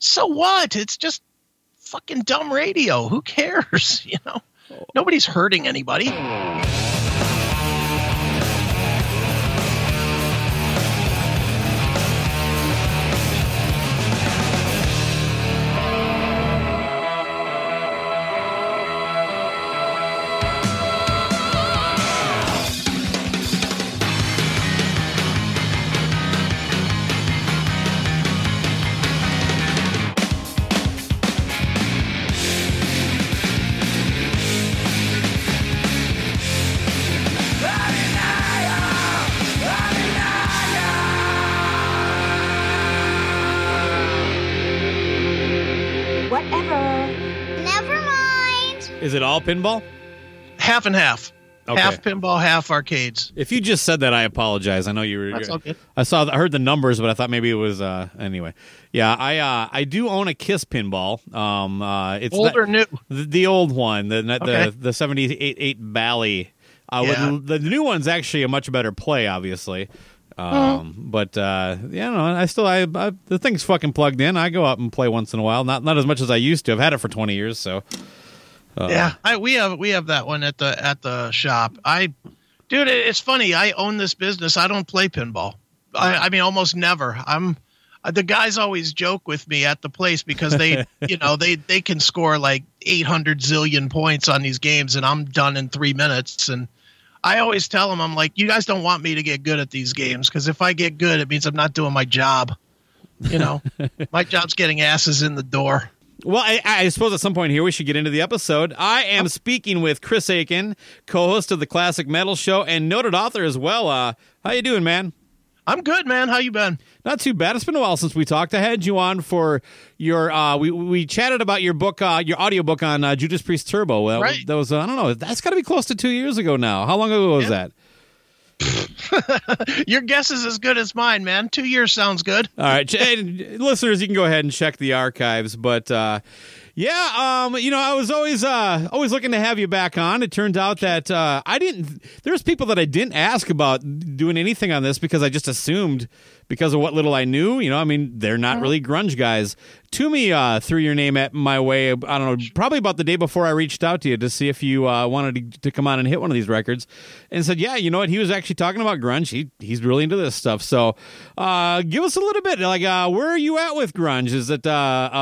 So what? It's just fucking dumb radio. Who cares? Nobody's hurting anybody. Is it all pinball? Half and half. Okay. Half pinball, half arcades. If you just said that, I apologize. I know you were. That's all good. I heard the numbers, but I thought maybe it was. Anyway, yeah. I do own a KISS pinball. It's old or new? The old one, the 78 Bally. The new one's actually a much better play, obviously. But the thing's fucking plugged in. I go out and play once in a while. Not as much as I used to. I've had it for 20 years, so. We have that one at the shop. Dude, it's funny. I own this business. I don't play pinball. I mean, almost never. The guys always joke with me at the place because they, they can score like 800 zillion points on these games, and I'm done in 3 minutes. And I always tell them, I'm like, you guys don't want me to get good at these games because if I get good, it means I'm not doing my job. My job's getting asses in the door. Well, I suppose at some point here we should get into the episode. I am speaking with Chris Aiken, co-host of the Classic Metal Show and noted author as well. How you doing, man? I'm good, man. How you been? Not too bad. It's been a while since we talked. I had you on for your we chatted about your book, your audiobook on Judas Priest Turbo. Well, right. That was I don't know. That's got to be close to 2 years ago now. How long ago was that? Your guess is as good as mine, man. 2 years sounds good. All right, listeners, you can go ahead and check the archives. But I was always looking to have you back on. It turned out that there's people that I didn't ask about doing anything on this because I just assumed because of what little I knew. They're not really grunge guys. Toomey threw your name at my way, I don't know, probably about the day before I reached out to you to see if you wanted to come on and hit one of these records, and said, yeah, you know what, he was actually talking about grunge. He's really into this stuff. So give us a little bit, like, where are you at with grunge? Is it,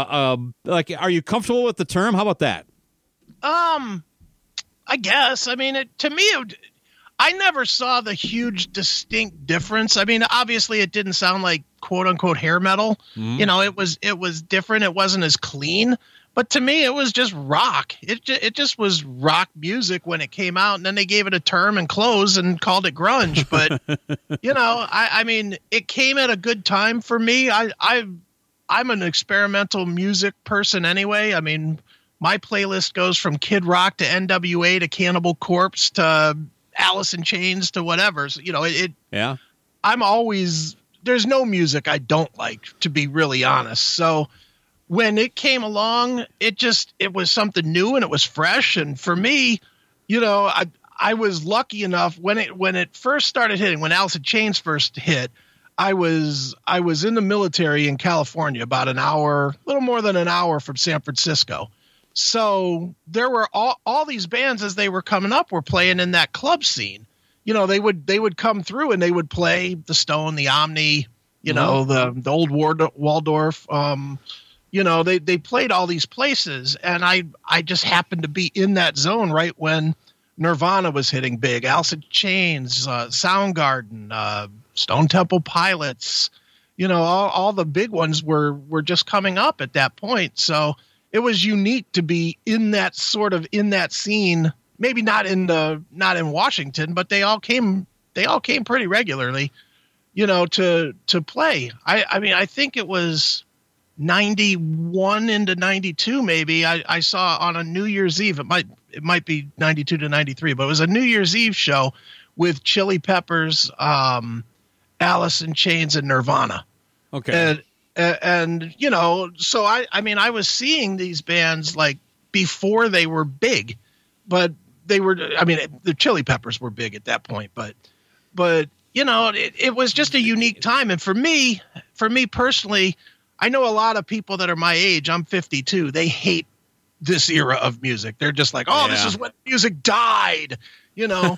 are you comfortable with the term? How about that? I guess. I mean, to me, I never saw the huge distinct difference. I mean, obviously it didn't sound like quote unquote hair metal. It was different. It wasn't as clean, but to me it was just rock. It just was rock music when it came out, and then they gave it a term and clothes and called it grunge. But I mean, it came at a good time for me. I'm an experimental music person anyway. I mean, my playlist goes from Kid Rock to NWA to Cannibal Corpse to Alice in Chains to whatever. So, yeah. I'm always, there's no music I don't like, to be really honest. So when it came along, it was something new and it was fresh. And for me, I was lucky enough when it first started hitting, when Alice in Chains first hit, I was in the military in California, about a little more than an hour from San Francisco. So there were all these bands as they were coming up were playing in that club scene. They would come through and they would play the Stone, the Omni, the old Waldorf. They played all these places, and I just happened to be in that zone right when Nirvana was hitting big, Alice in Chains, Soundgarden, Stone Temple Pilots. All the big ones were just coming up at that point. So it was unique to be in that scene. Maybe not in Washington, but they all came pretty regularly, to play. I mean, I think it was 91 into 92. Maybe I saw on a New Year's Eve. It might be 92 to 93, but it was a New Year's Eve show with Chili Peppers, Alice in Chains, and Nirvana. Okay. And so I was seeing these bands like before they were big, but the Chili Peppers were big at that point, but it was just a unique time. And for me personally, I know a lot of people that are my age. I'm 52. They hate this era of music. They're just like, oh, this is when music died. You know,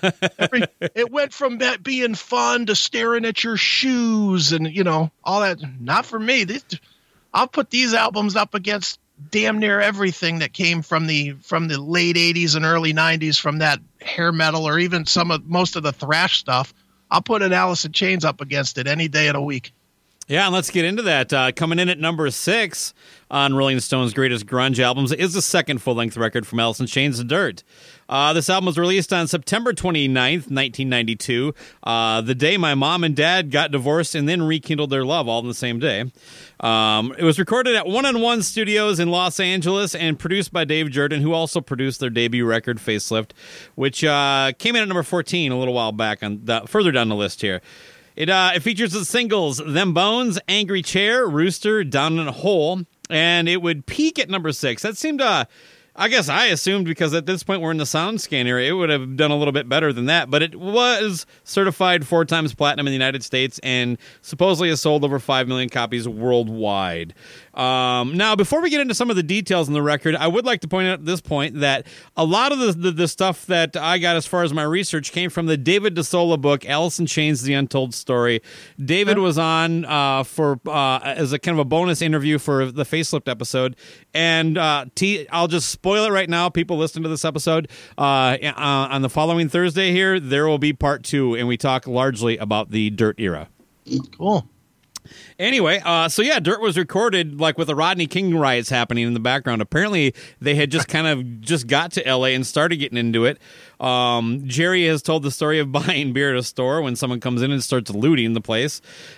it went from being fun to staring at your shoes and, you know, all that. Not for me. I'll put these albums up against damn near everything that came from the late 80s and early 90s, from that hair metal or even most of the thrash stuff. I'll put an Alice in Chains up against it any day of the week. Yeah, and let's get into that. Coming in at number 6 on Rolling Stone's Greatest Grunge Albums is the second full-length record from Alice in Chains, Dirt. This album was released on September 29th, 1992, the day my mom and dad got divorced and then rekindled their love, all in the same day. It was recorded at 1-on-1 Studios in Los Angeles and produced by Dave Jordan, who also produced their debut record, Facelift, which came in at number 14 a little while back, further down the list here. It features the singles Them Bones, Angry Chair, Rooster, Down in a Hole, and it would peak at number 6. That seemed I guess I assumed, because at this point we're in the SoundScan era, it would have done a little bit better than that, but it was certified 4 times platinum in the United States and supposedly has sold over 5 million copies worldwide. Now, before we get into some of the details on the record, I would like to point out at this point that a lot of the stuff that I got as far as my research came from the David DeSola book, Alice in Chains, The Untold Story. David was on as a kind of a bonus interview for the Facelift episode, and I'll just spoil it right now. People listening to this episode, on the following Thursday here, there will be part 2, and we talk largely about the Dirt era. Cool. Anyway, Dirt was recorded like with the Rodney King riots happening in the background. Apparently, they had just got to L.A. and started getting into it. Jerry has told the story of buying beer at a store when someone comes in and starts looting the place.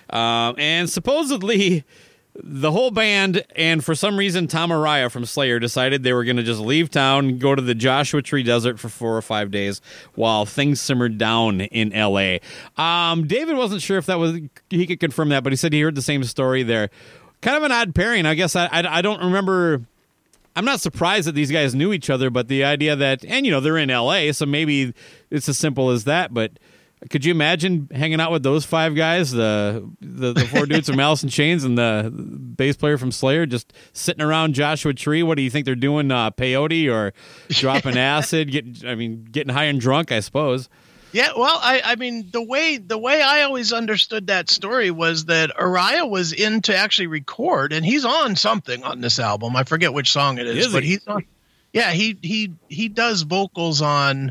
And supposedly, the whole band, and for some reason Tom Araya from Slayer, decided they were going to just leave town, go to the Joshua Tree Desert for 4 or 5 days while things simmered down in L.A. David wasn't sure if he could confirm that, but he said he heard the same story there. Kind of an odd pairing. I guess I don't remember. I'm not surprised that these guys knew each other, but the idea that, and they're in L.A., so maybe it's as simple as that, but could you imagine hanging out with those 5 guys, the 4 dudes from Alice in Chains and the bass player from Slayer, just sitting around Joshua Tree? What do you think they're doing? Peyote or dropping acid? Getting high and drunk, I suppose. Yeah, well, I mean, the way I always understood that story was that Araya was in to actually record, and he's on something on this album. I forget which song it is, but he's on. Yeah, he does vocals on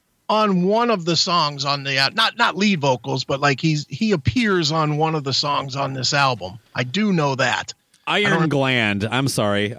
one of the songs on the not lead vocals, but like he appears on one of the songs on this album. I do know that. Iron Gland. I'm sorry.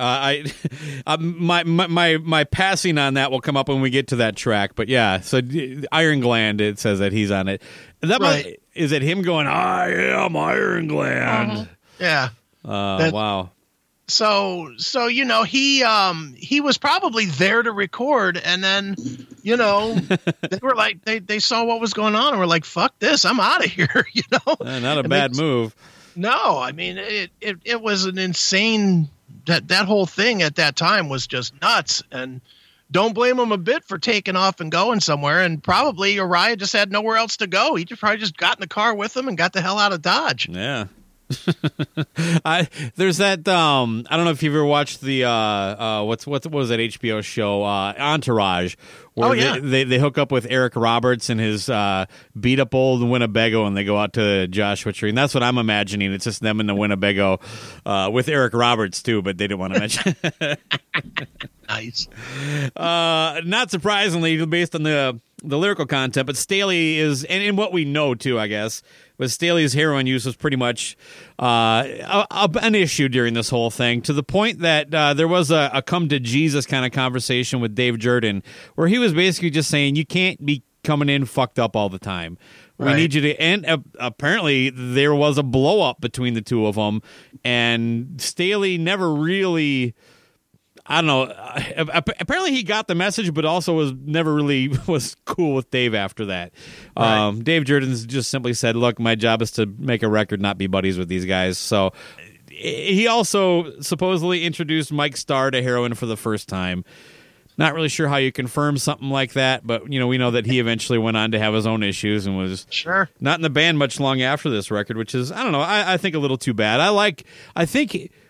My passing on that will come up when we get to that track. But yeah, so Iron Gland. It says that he's on it. Is it him going, "I am Iron Gland"? Yeah. Wow. So he was probably there to record, and then they were like they saw what was going on and were like, fuck this, I'm out of here. Not a bad move. No, I mean it was an insane, that whole thing at that time was just nuts, and don't blame him a bit for taking off and going somewhere. And probably Araya just had nowhere else to go. He just probably just got in the car with him and got the hell out of Dodge. Yeah. There's that I don't know if you've ever watched the what was that HBO show Entourage, where they hook up with Eric Roberts and his beat up old Winnebago, and they go out to Joshua Tree, and that's what I'm imagining. It's just them in the Winnebago with Eric Roberts too, but they didn't want to mention. Nice. Not surprisingly, based on the lyrical content, but Staley is, and in what we know too, I guess, but Staley's heroin use was pretty much an issue during this whole thing, to the point that there was a come to Jesus kind of conversation with Dave Jordan, where he was basically just saying, you can't be coming in fucked up all the time. We need you to, and apparently there was a blow up between the two of them, and Staley never really, I don't know. Apparently he got the message, but also was never really was cool with Dave after that. Right. Dave Jordan's just simply said, look, my job is to make a record, not be buddies with these guys. So he also supposedly introduced Mike Starr to heroin for the first time. Not really sure how you confirm something like that, but we know that he eventually went on to have his own issues and was not in the band much long after this record, which is, I don't know, I think a little too bad. I think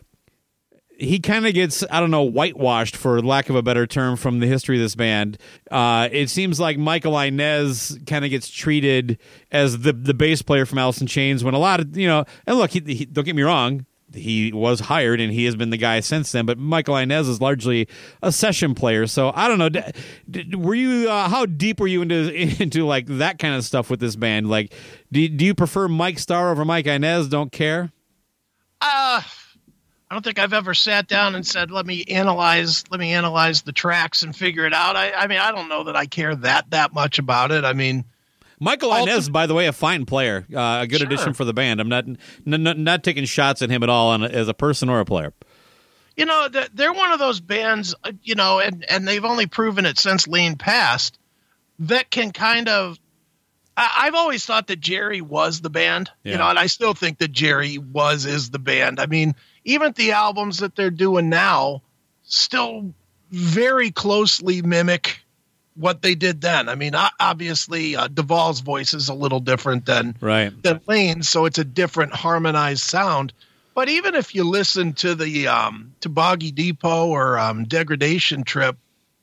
he kind of gets, I don't know, whitewashed, for lack of a better term, from the history of this band. It seems like Michael Inez kind of gets treated as the bass player from Alice in Chains, when a lot of, and look, he don't get me wrong, he was hired and he has been the guy since then, but Michael Inez is largely a session player. So I don't know, were you how deep were you into like that kind of stuff with this band? Like, do you prefer Mike Starr over Mike Inez? Don't care. I don't think I've ever sat down and said, let me analyze the tracks and figure it out. I mean, I don't know that I care that much about it. I mean, Michael Inez, by the way, a fine player, a good addition for the band. I'm not taking shots at him at all as a person or a player. They're one of those bands, and they've only proven it since Lane passed, that can kind of. I've always thought that Jerry was the band, and I still think that Jerry is the band. I mean, even the albums that they're doing now still very closely mimic what they did then. I mean, obviously Duvall's voice is a little different than Lane's, so it's a different harmonized sound. But even if you listen to the to Boggy Depot or Degradation Trip,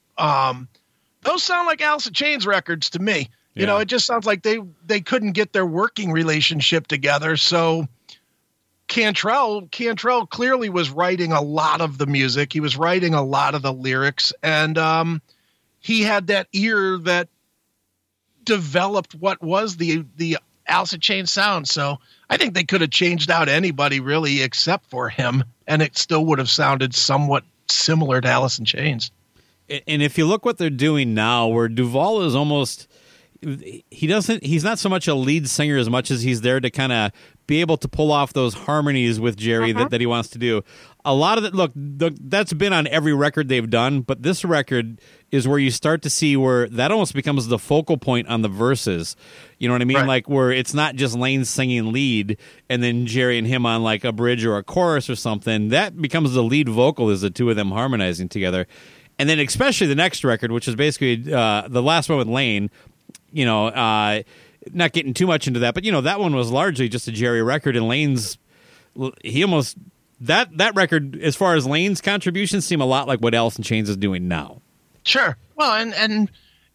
those sound like Alice in Chains records to me. It just sounds like they couldn't get their working relationship together. So Cantrell clearly was writing a lot of the music. He was writing a lot of the lyrics, and he had that ear that developed what was the Alice in Chains sound. So I think they could have changed out anybody really except for him, and it still would have sounded somewhat similar to Alice in Chains. And if you look what they're doing now, where Duvall is almost, he's not so much a lead singer as much as he's there to kind of be able to pull off those harmonies with Jerry that he wants to do. A lot of it, look, that's been on every record they've done, but this record is where you start to see where that almost becomes the focal point on the verses. You know what I mean? Right. Like where it's not just Lane singing lead and then Jerry and him on like a bridge or a chorus or something. That becomes the lead vocal, is the two of them harmonizing together. And then especially the next record, which is basically the last one with Lane, not getting too much into that, but that one was largely just a Jerry record, and Lane's, he almost, that record, as far as Lane's contributions, seem a lot like what Alice in Chains is doing now. Sure. Well, and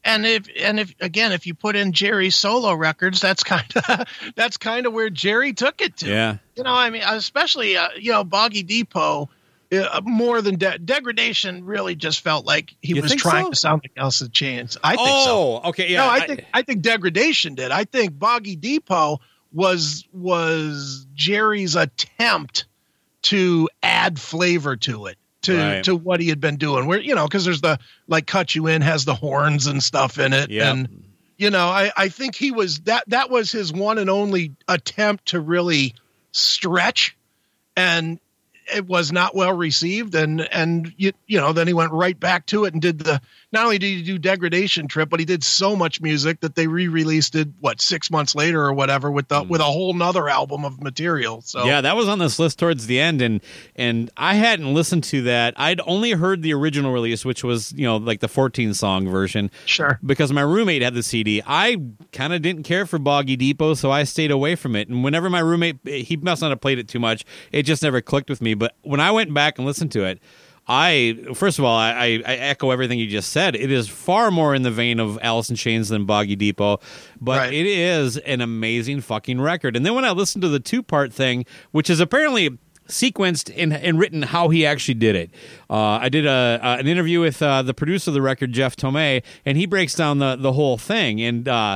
if you put in Jerry's solo records, that's kind of where Jerry took it to. Yeah. I mean, especially Boggy Depot. More than Degradation really just felt like he was trying to sound like Alice in Chains. I think so. Oh, okay, yeah. No, I think Degradation did. I think Boggy Depot was Jerry's attempt to add flavor to it, to what he had been doing. Where because there's the like Cut You In has the horns and stuff in it, and I think he was that was his one and only attempt to really stretch, and it was not well received, and then he went right back to it and did not only did he do Degradation Trip, but he did so much music that they re-released it 6 months later or whatever with a whole nother album of material. So yeah, that was on this list towards the end, and I hadn't listened to that. I'd only heard the original release, which was like the 14 song version. Sure. Because my roommate had the CD. I kind of didn't care for Boggy Depot, so I stayed away from it. And whenever my roommate, he must not have played it too much, it just never clicked with me. But when I went back and listened to it, first of all, I echo everything you just said. It is far more in the vein of Alice in Chains than Boggy Depot, but It is an amazing fucking record. And then when I listened to the 2-part thing, which is apparently sequenced and written how he actually did it, I did an interview with the producer of the record, Jeff Tomei, and he breaks down the whole thing. And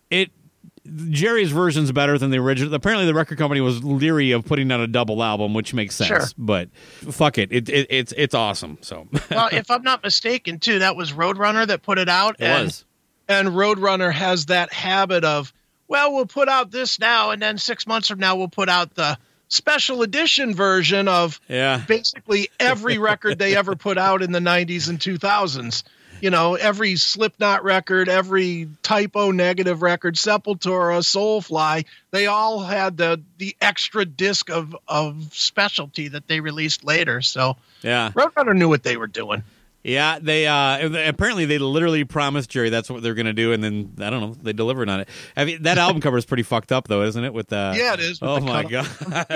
Jerry's version's better than the original. Apparently, the record company was leery of putting out a double album, which makes sense. Sure. But fuck it, it's awesome. So, well, if I'm not mistaken, too, that was Roadrunner that put it out. It was. And Roadrunner has that habit of, well, we'll put out this now, and then 6 months from now, we'll put out the special edition version of basically every record they ever put out in the 90s and 2000s. Every Slipknot record, every Typo Negative record, Sepultura, Soulfly, they all had the extra disc of specialty that they released later. So yeah, Roadrunner knew what they were doing. Yeah, they apparently they literally promised Jerry that's what they're going to do, and then I don't know, they delivered on it. I mean, that album cover is pretty fucked up, though, isn't it? With yeah, it is. Oh my god.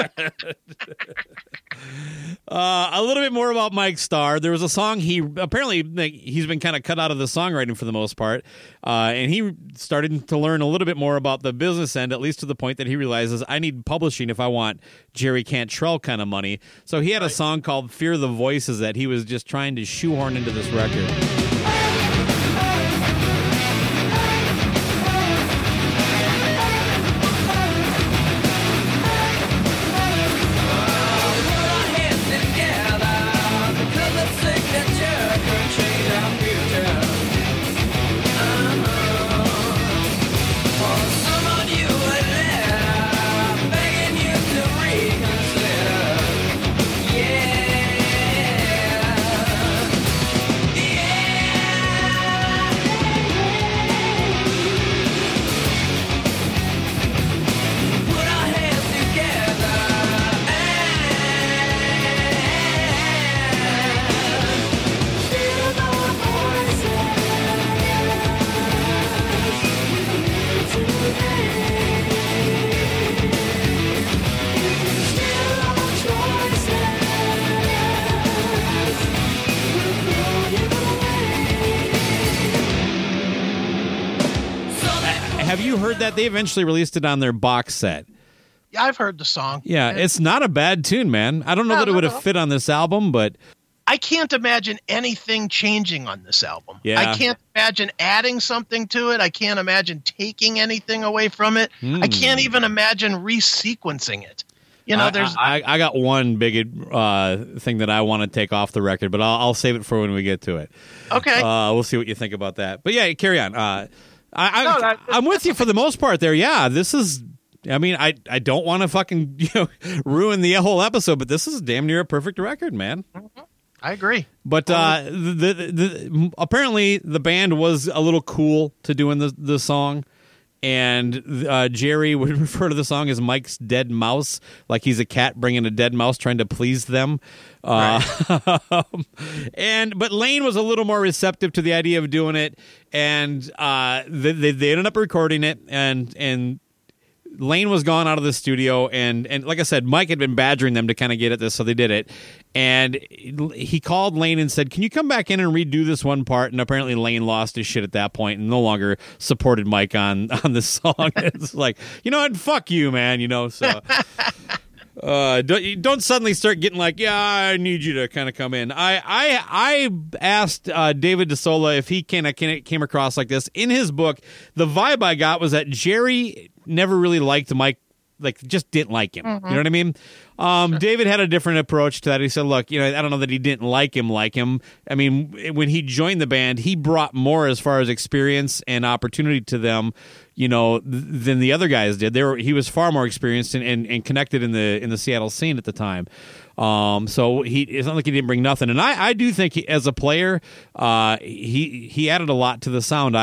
A little bit more about Mike Starr. There was a song he's been kind of cut out of the songwriting for the most part, and he started to learn a little bit more about the business end, at least to the point that he realizes I need publishing if I want Jerry Cantrell kind of money. So he had a song called "Fear the Voices" that he was just trying to shoehorn into this record. Have you heard that? They eventually released it on their box set. Yeah, I've heard the song. Yeah, it's not a bad tune, man. I don't know that it would have fit on this album, but I can't imagine anything changing on this album. Yeah. I can't imagine adding something to it. I can't imagine taking anything away from it. I can't even imagine resequencing it. You know, I got one big thing that I want to take off the record, but I'll save it for when we get to it. Okay. We'll see what you think about that. But yeah, carry on. I'm with you for the most part there. Yeah, this is. I mean, I don't want to fucking ruin the whole episode, but this is damn near a perfect record, man. Mm-hmm. I agree. But apparently the band was a little cool to doing the song, and Jerry would refer to the song as Mike's dead mouse, like he's a cat bringing a dead mouse trying to please them. Right. But Lane was a little more receptive to the idea of doing it, and they ended up recording it, and Lane was gone out of the studio, and like I said, Mike had been badgering them to kind of get at this, so they did it. And he called Lane and said, "Can you come back in and redo this one part?" And apparently Lane lost his shit at that point and no longer supported Mike on this song. It's like, you know what? Fuck you, man. So don't suddenly start getting like, yeah, I need you to kind of come in. I asked David DeSola if he came across like this. In his book, the vibe I got was that Jerry never really liked Mike, like just didn't like him. Mm-hmm. You know what I mean? Sure. David had a different approach to that. He said, look, I don't know that he didn't like him. I mean, when he joined the band, he brought more as far as experience and opportunity to them, than the other guys did. He was far more experienced and connected in the Seattle scene at the time. So it's not like he didn't bring nothing. And I do think as a player, he added a lot to the sound.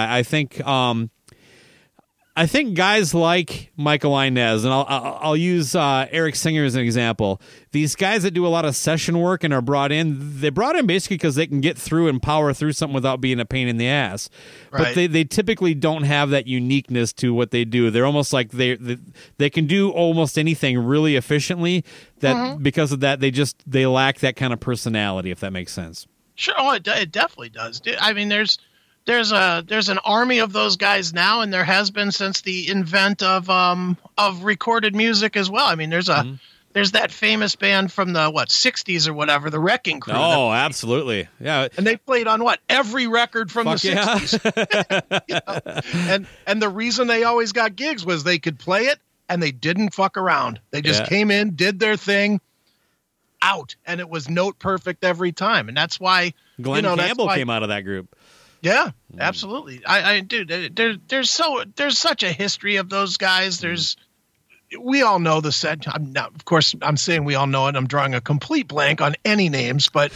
I think guys like Michael Inez, and I'll use Eric Singer as an example. These guys that do a lot of session work and are brought in basically because they can get through and power through something without being a pain in the ass. Right. But they typically don't have that uniqueness to what they do. They're almost like they can do almost anything really efficiently. That because of that, they lack that kind of personality, if that makes sense. Sure, it definitely does. I mean, there's an army of those guys now, and there has been since the invent of recorded music as well. I mean, there's that famous band from the 60s or whatever, the Wrecking Crew. Oh, absolutely, yeah. And they played on every record from the 60s. Yeah. And the reason they always got gigs was they could play it and they didn't fuck around. They just came in, did their thing, out, and it was note perfect every time. And that's why Glenn Campbell came out of that group. Yeah, absolutely. I do. There's such a history of those guys. We all know the set. Of course, I'm saying we all know it. I'm drawing a complete blank on any names, but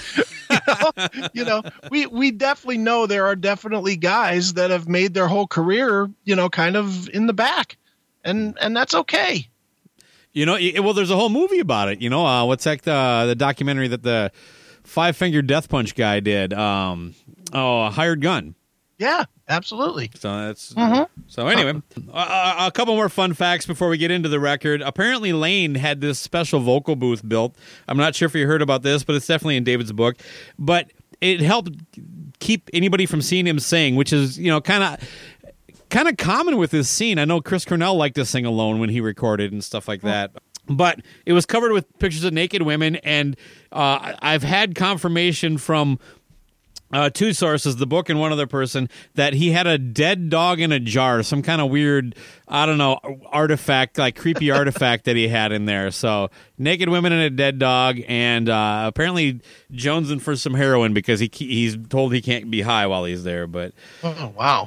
we definitely know there are definitely guys that have made their whole career, kind of in the back, and that's okay. Well, there's a whole movie about it. What's that? The documentary that the Five Finger Death Punch guy did. Hired Gun. Yeah, absolutely. So that's so. Anyway, a couple more fun facts before we get into the record. Apparently, Lane had this special vocal booth built. I'm not sure if you heard about this, but it's definitely in David's book. But it helped keep anybody from seeing him sing, which is kind of common with this scene. I know Chris Cornell liked to sing alone when he recorded and stuff like that. But it was covered with pictures of naked women, and I've had confirmation from two sources, the book and one other person, that he had a dead dog in a jar, some kind of weird, I don't know, artifact, like creepy artifact that he had in there. So naked women and a dead dog, and apparently jonesing for some heroin because he's told he can't be high while he's there. But wow.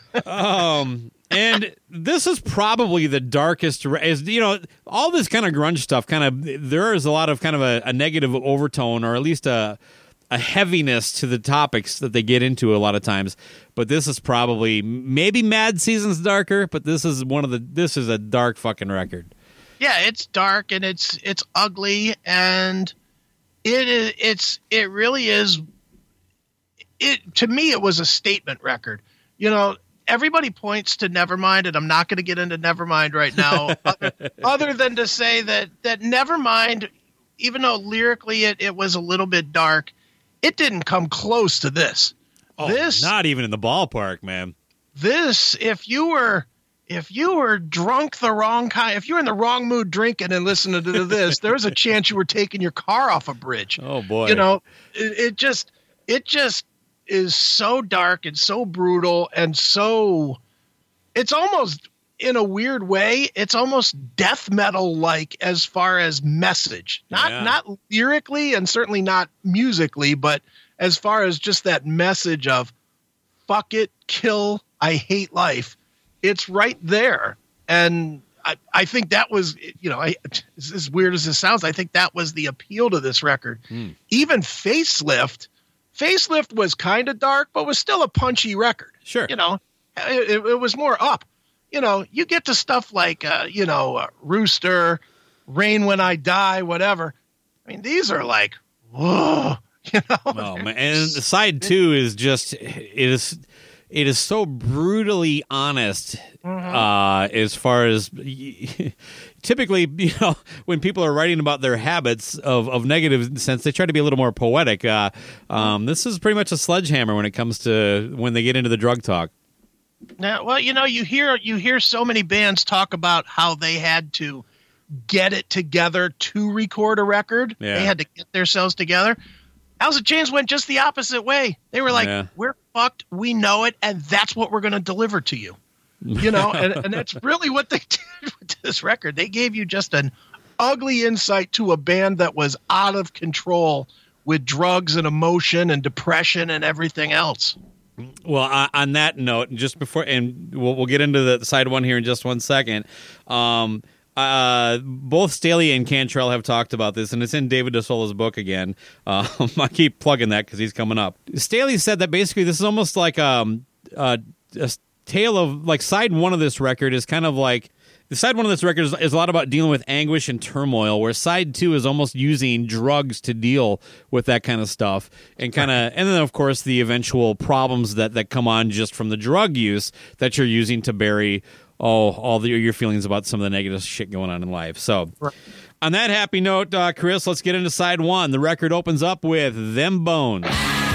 And this is probably the darkest, all this kind of grunge stuff, there is a lot of kind of a negative overtone, or at least a heaviness to the topics that they get into a lot of times. But this is probably, maybe Mad Season's darker, but this is a dark fucking record. Yeah, it's dark and it's ugly, and it really is. To me, it was a statement record. Everybody points to Nevermind, and I'm not going to get into Nevermind right now, other than to say that Nevermind, even though lyrically it was a little bit dark, it didn't come close to this. Not even in the ballpark, man. This, if you were drunk the wrong kind, if you were in the wrong mood drinking and listening to this, there's a chance you were taking your car off a bridge. Oh boy. It just is so dark and so brutal, and so it's almost, in a weird way, it's almost death metal like as far as message, not lyrically and certainly not musically, but as far as just that message of fuck it, kill, I hate life. It's right there. And I think that was, as weird as this sounds, I think that was the appeal to this record. Even Facelift was kind of dark, but was still a punchy record. Sure. It was more up. You get to stuff like, Rooster, Rain When I Die, whatever. I mean, these are like, whoa, Oh, man. And side 2 is just, it is so brutally honest, as far as typically, when people are writing about their habits of negative sense, they try to be a little more poetic. This is pretty much a sledgehammer when it comes to when they get into the drug talk. Now, well, you hear so many bands talk about how they had to get it together to record a record. Yeah. They had to get themselves together. Alice in Chains went just the opposite way. They were like, we're fucked, we know it, and that's what we're going to deliver to you. And that's really what they did with this record. They gave you just an ugly insight to a band that was out of control with drugs and emotion and depression and everything else. Well, on that note, just before, and we'll get into the side one here in just 1 second. Both Staley and Cantrell have talked about this, and it's in David DeSola's book again. I keep plugging that because he's coming up. Staley said that basically this is almost like a tale of, like, side one of this record is kind of like, the side one of this record is a lot about dealing with anguish and turmoil, where side 2 is almost using drugs to deal with that kind of stuff, and and then of course the eventual problems that come on just from the drug use that you're using to bury your feelings about some of the negative shit going on in life. So, on that happy note, Chris, let's get into side 1. The record opens up with Them Bones.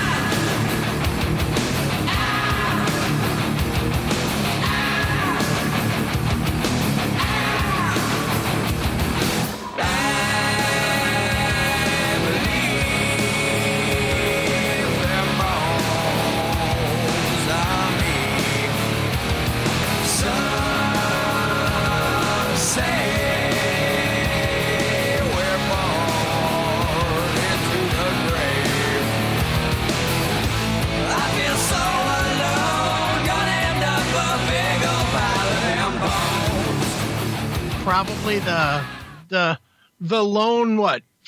Probably the lone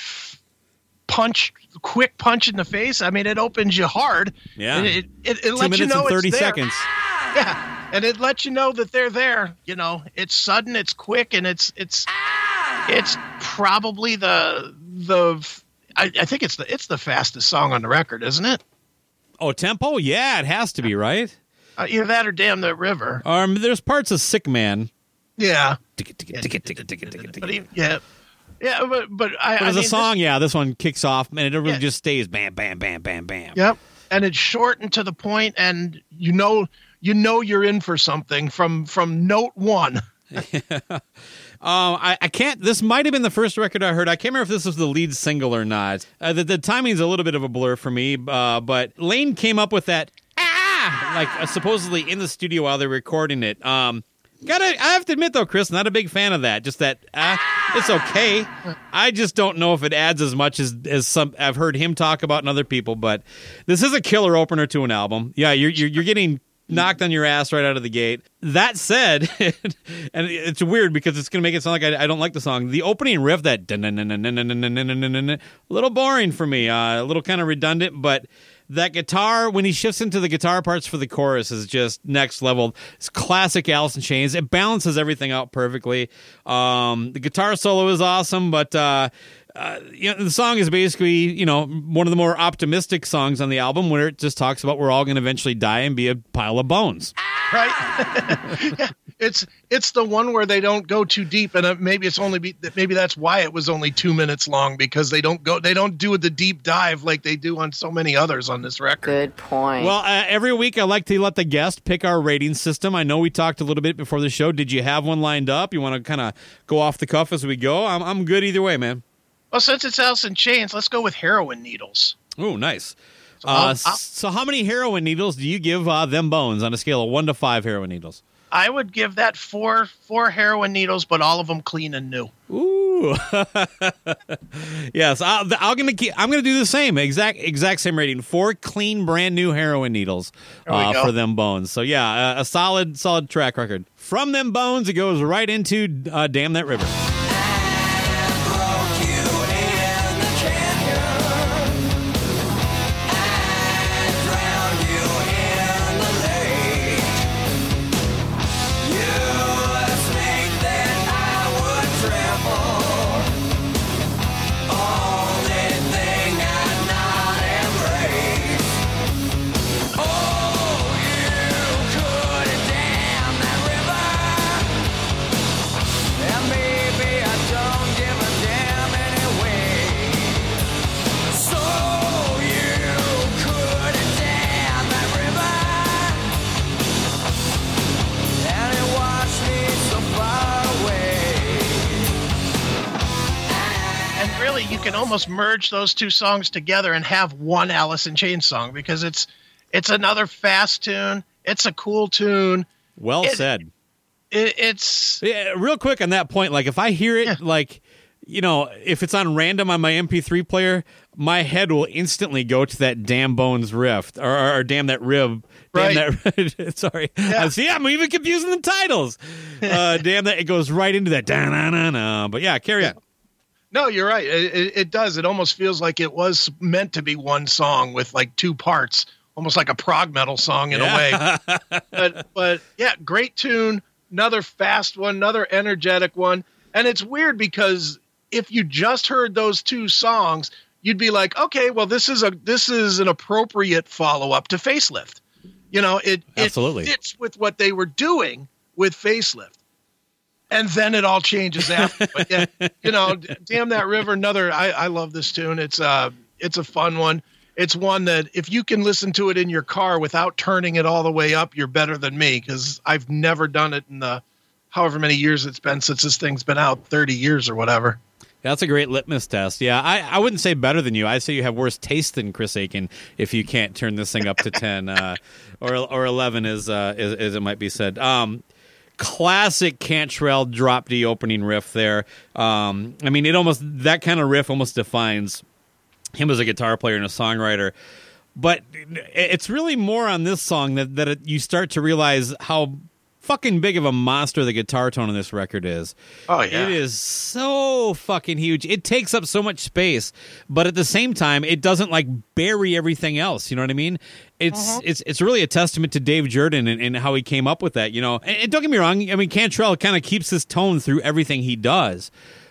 quick punch in the face. I mean, it opens you hard. Yeah, it 2 lets you minutes know and 30 it's there. seconds. Yeah, and it lets you know that they're there. It's sudden, it's quick, and it's probably the I think it's the fastest song on the record, isn't it? Oh, tempo? Yeah, it has to be, right? Either that or Damn That River. There's parts of Sick Man. Yeah. But But as a song, this one kicks off, and it really just stays bam, bam, bam, bam, bam. Yep. And it's short and to the point, and you know you're in for something from note one. I can't. This might have been the first record I heard. I can't remember if this was the lead single or not. The timing's a little bit of a blur for me. But Lane came up with that supposedly in the studio while they're recording it. I have to admit though, Chris, not a big fan of that. Just that it's okay. I just don't know if it adds as much as some I've heard him talk about and other people. But this is a killer opener to an album. Yeah, you're getting knocked on your ass right out of the gate. That said, and it's weird because it's going to make it sound like I don't like the song. The opening riff, that a little boring for me, a little kind of redundant, but that guitar, when he shifts into the guitar parts for the chorus, is just next level. It's classic Alice in Chains. It balances everything out perfectly. The guitar solo is awesome, but the song is basically, one of the more optimistic songs on the album, where it just talks about we're all going to eventually die and be a pile of bones. Right. Yeah. It's the one where they don't go too deep, and maybe that's why it was only 2 minutes long, because they don't do the deep dive like they do on so many others on this record. Good point. Well, every week I like to let the guest pick our rating system. I know we talked a little bit before the show. Did you have one lined up? You want to kind of go off the cuff as we go? I'm good either way, man. Well, since it's Alice in Chains, let's go with heroin needles. Oh, nice. So how many heroin needles do you give them bones on a scale of 1 to 5 heroin needles? I would give that four heroin needles, but all of them clean and new. Ooh. Yes, I'm gonna do the same exact same rating. 4 clean, brand new heroin needles for them bones. So yeah, a solid track record. From them bones, it goes right into Damn That River. You can almost merge those two songs together and have one Alice in Chains song, because it's another fast tune. It's a cool tune. Well said. It's real quick on that point. Like if I hear it, if it's on random on my MP3 player, my head will instantly go to that Damn Bones riff or Damn That Rib. Right. Damn that. Sorry. Yeah. See, I'm even confusing the titles. Damn that. It goes right into that. Da-na-na-na. But yeah, carry on. No, you're right. It does. It almost feels like it was meant to be one song with like 2 parts, almost like a prog metal song in a way. But yeah, great tune. Another fast one, another energetic one. And it's weird because if you just heard those 2 songs, you'd be like, okay, well, this is an appropriate follow up to Facelift. It fits with what they were doing with Facelift. And then it all changes after. But yeah, Damn That River, I love this tune. It's a fun one. It's one that if you can listen to it in your car without turning it all the way up, you're better than me, because I've never done it in the however many years it's been since this thing's been out, 30 years or whatever. That's a great litmus test. Yeah, I wouldn't say better than you. I'd say you have worse taste than Chris Aiken if you can't turn this thing up to 10 or 11, as it might be said. Classic Cantrell drop D opening riff there. That kind of riff almost defines him as a guitar player and a songwriter. But it's really more on this song that you start to realize how fucking big of a monster the guitar tone on this record is. Oh, yeah. It is so fucking huge. It takes up so much space, but at the same time, it doesn't bury everything else. You know what I mean? It's really a testament to Dave Jordan and how he came up with that, And don't get me wrong, Cantrell kind of keeps his tone through everything he does.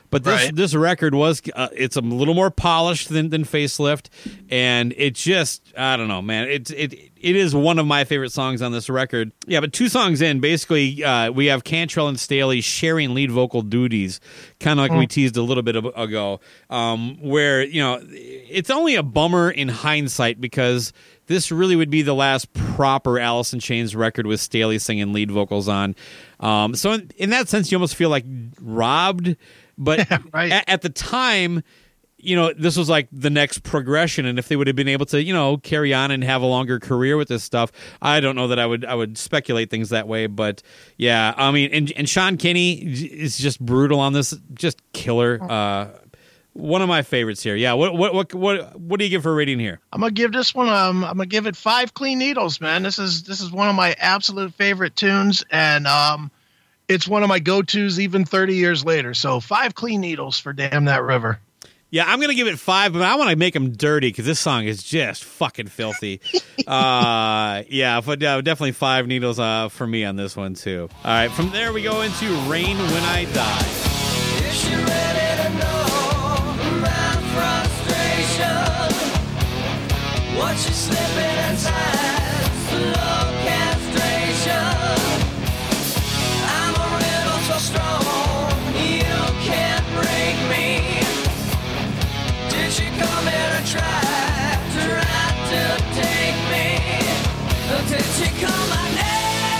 But this record was it's a little more polished than Facelift, and it just, I don't know, man. It is one of my favorite songs on this record. Yeah, but 2 songs in, basically, we have Cantrell and Staley sharing lead vocal duties, kind of like we teased a little bit ago, where, you know, it's only a bummer in hindsight because this really would be the last proper Alice in Chains record with Staley singing lead vocals on. So in that sense, you almost feel like robbed. But at the time, you know, this was like the next progression, and if they would have been able to, you know, carry on and have a longer career with this stuff, I don't know that I would speculate things that way. But yeah, I mean, and Sean Kinney is just brutal on this, just killer. One of my favorites here. Yeah, what do you give for a rating here? I'm gonna give this one. I'm gonna give it 5 clean needles, man. This is one of my absolute favorite tunes, and it's one of my go-tos even 30 years later. So 5 clean needles for Damn That River. Yeah, I'm going to give it 5, but I want to make them dirty because this song is just fucking filthy. Yeah, but definitely 5 needles for me on this one, too. All right, from there we go into Rain When I Die. Is she ready to know my frustration? What she's slipping inside, slow castration. I'm a riddle so strong, you can't break me. Did she come here to try to take me? Or did she call my name?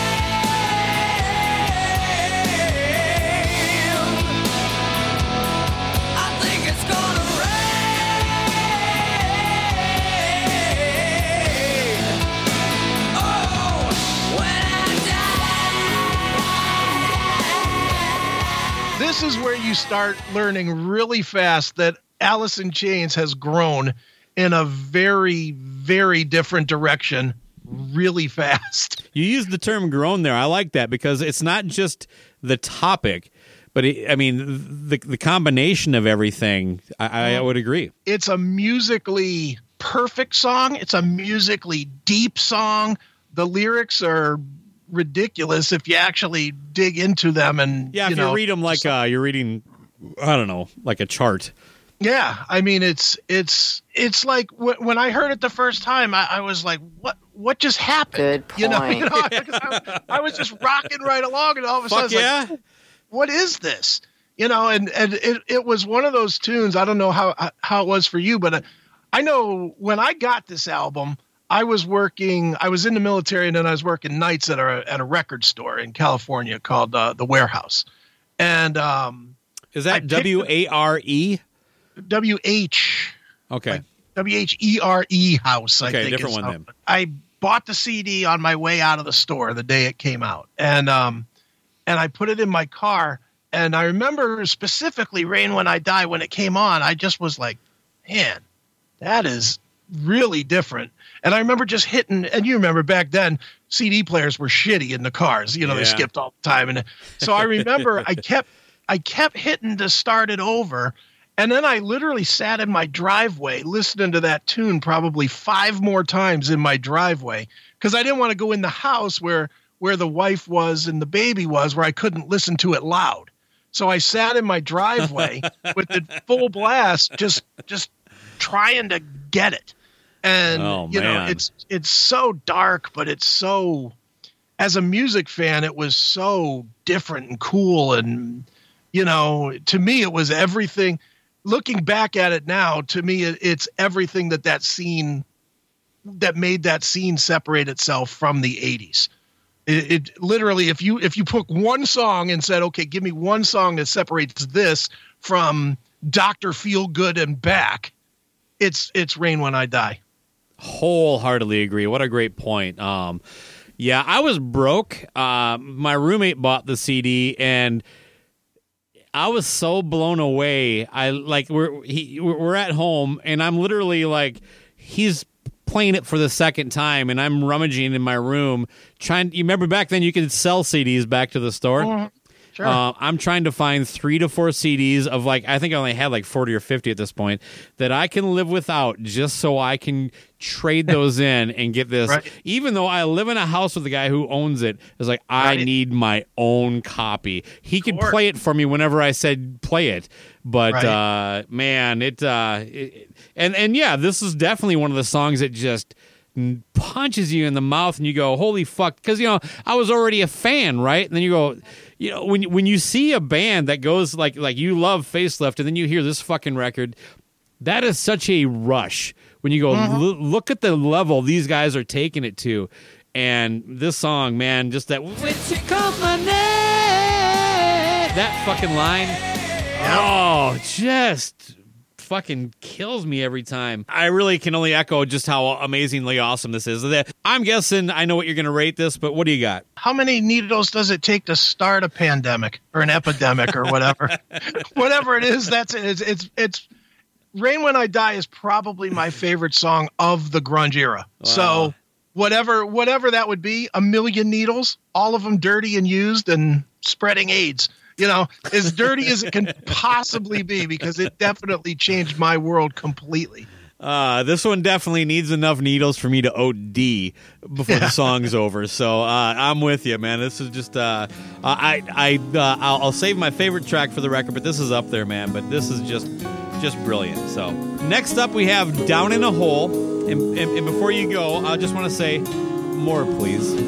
I think it's gonna rain. Oh, when I die. This is where you start learning really fast that Alice in Chains has grown in a very, very different direction really fast. You used the term grown there. I like that because it's not just the topic, but the combination of everything, I would agree. It's a musically perfect song. It's a musically deep song. The lyrics are ridiculous if you actually dig into them. And yeah, if you read them like you're reading, I don't know, like a chart. Yeah, I mean, it's like when I heard it the first time, I was like, what just happened? Good point. You know, I was just rocking right along, and all of a sudden, I was like, what is this? You know, and it was one of those tunes. I don't know how it was for you, but I know when I got this album, I was in the military, and then I was working nights at a record store in California called The Warehouse, and is that WARE? WH. Okay. Like WHERE house, I think. Different one then. I bought the CD on my way out of the store the day it came out. And I put it in my car. And I remember specifically Rain When I Die, when it came on, I just was like, man, that is really different. And I remember just hitting, and you remember back then, CD players were shitty in the cars. You know, They skipped all the time. And so I remember I kept hitting to start it over. And then I literally sat in my driveway listening to that tune probably 5 more times in my driveway because I didn't want to go in the house where the wife was and the baby was, where I couldn't listen to it loud. So I sat in my driveway with it full blast, just trying to get it. And you know, it's so dark, but it's so, as a music fan, it was so different and cool. And, you know, to me, it was everything. Looking back at it now, to me, it's everything that scene that made that scene separate itself from the 80s. It literally, if you put one song and said, okay, give me one song that separates this from Dr. Feelgood and back, it's Rain When I Die. Wholeheartedly agree. What a great point. Yeah, I was broke. My roommate bought the CD, and I was so blown away. We're at home, and I'm literally like, he's playing it for the second time, and I'm rummaging in my room trying. You remember back then you could sell CDs back to the store. Sure. I'm trying to find 3 to 4 CDs of I think I only had 40 or 50 at this point that I can live without just so I can trade those in and get this. Right. Even though I live in a house with the guy who owns it, it's I Right. need my own copy. He could course. play it for me whenever I said play it. But Right. man, and yeah, this is definitely one of the songs that just punches you in the mouth and you go, holy fuck, because I was already a fan, right? And then you go, when you see a band that goes like you love Facelift and then you hear this fucking record, that is such a rush when you go, look at the level these guys are taking it to. And this song, man, just that that fucking line, oh, just fucking kills me every time. I really can only echo just how amazingly awesome this is. I'm guessing I know what you're going to rate this, but what do you got? How many needles does it take to start a pandemic or an epidemic or whatever? Whatever it is, that's it. It's Rain When I Die is probably my favorite song of the grunge era. Wow. So whatever that would be, a million needles, all of them dirty and used and spreading AIDS. As dirty as it can possibly be, because it definitely changed my world completely. This one definitely needs enough needles for me to OD before the song's over. So I'm with you, man. This is just I'll save my favorite track for the record, but this is up there, man. But this is just brilliant. So next up, we have Down in a Hole, and before you go, I just want to say more, please.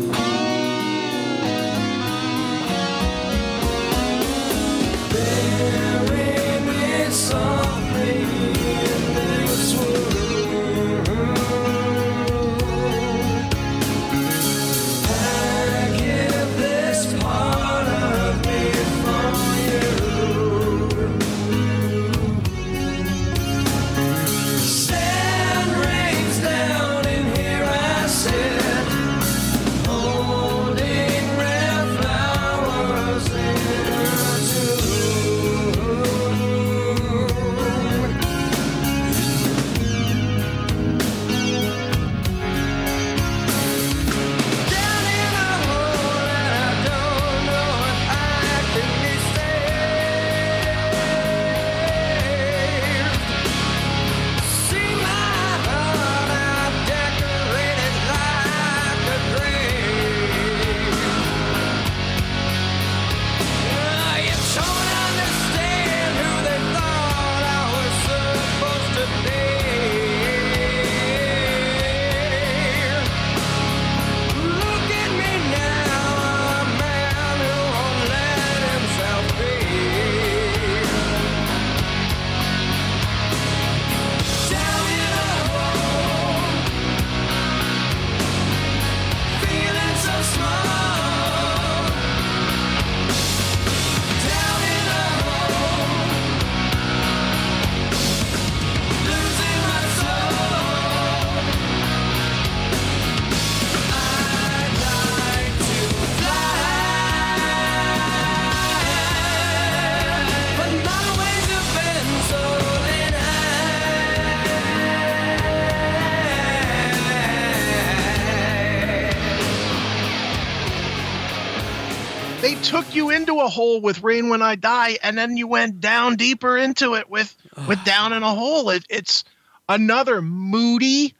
They took you into a hole with Rain When I Die, and then you went down deeper into it with Down in a Hole. It's another moody,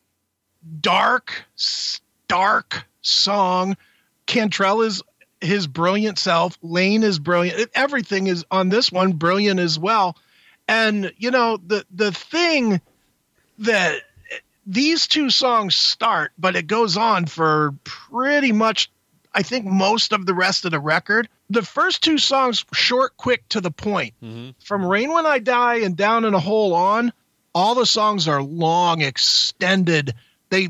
dark, stark song. Cantrell is his brilliant self. Lane is brilliant. Everything is on this one brilliant as well. And, the thing that these two songs start, but it goes on for pretty much, I think, most of the rest of the record. The first two songs, short, quick, to the point. Mm-hmm. From Rain When I Die and Down in a Hole on, all the songs are long, extended. They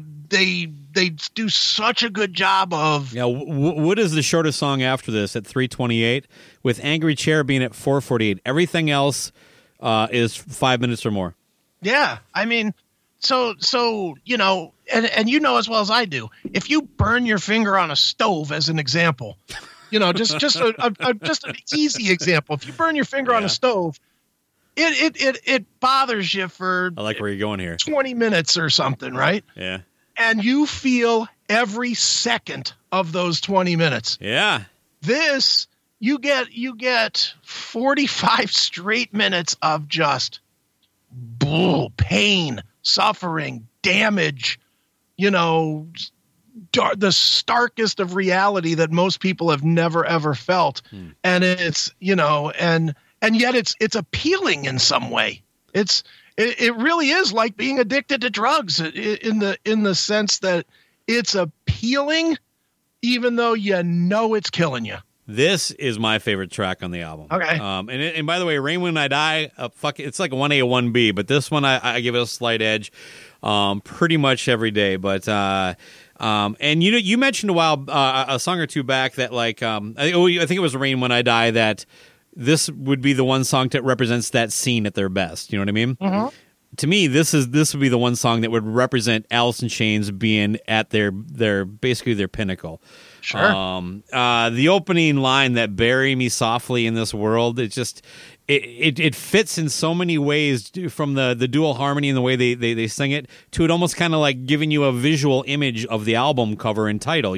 do such a good job of... Yeah, what is the shortest song after this at 3:28, with Angry Chair being at 4:48? Everything else is 5 minutes or more. Yeah, I mean... So and you know as well as I do, if you burn your finger on a stove, as an example, just an easy example. If you burn your finger on a stove, it bothers you for, I like where you're going here, 20 minutes or something, right? Yeah. And you feel every second of those 20 minutes. Yeah. This you get 45 straight minutes of just pain, suffering, damage, the starkest of reality that most people have never ever felt. And it's, and yet it's appealing in some way. It really is like being addicted to drugs in the sense that it's appealing, even though it's killing you. This is my favorite track on the album. Okay. And by the way, Rain When I Die, it's like a 1A, 1B, but this one I give it a slight edge pretty much every day. But and you mentioned a song or two back that I think it was Rain When I Die, that this would be the one song that represents that scene at their best. You know what I mean? Mm-hmm. To me, this would be the one song that would represent Alice in Chains being at their basically their pinnacle. Sure. The opening line, that "bury me softly in this world," it fits in so many ways, from the dual harmony and the way they sing it, to it almost kind of like giving you a visual image of the album cover and title,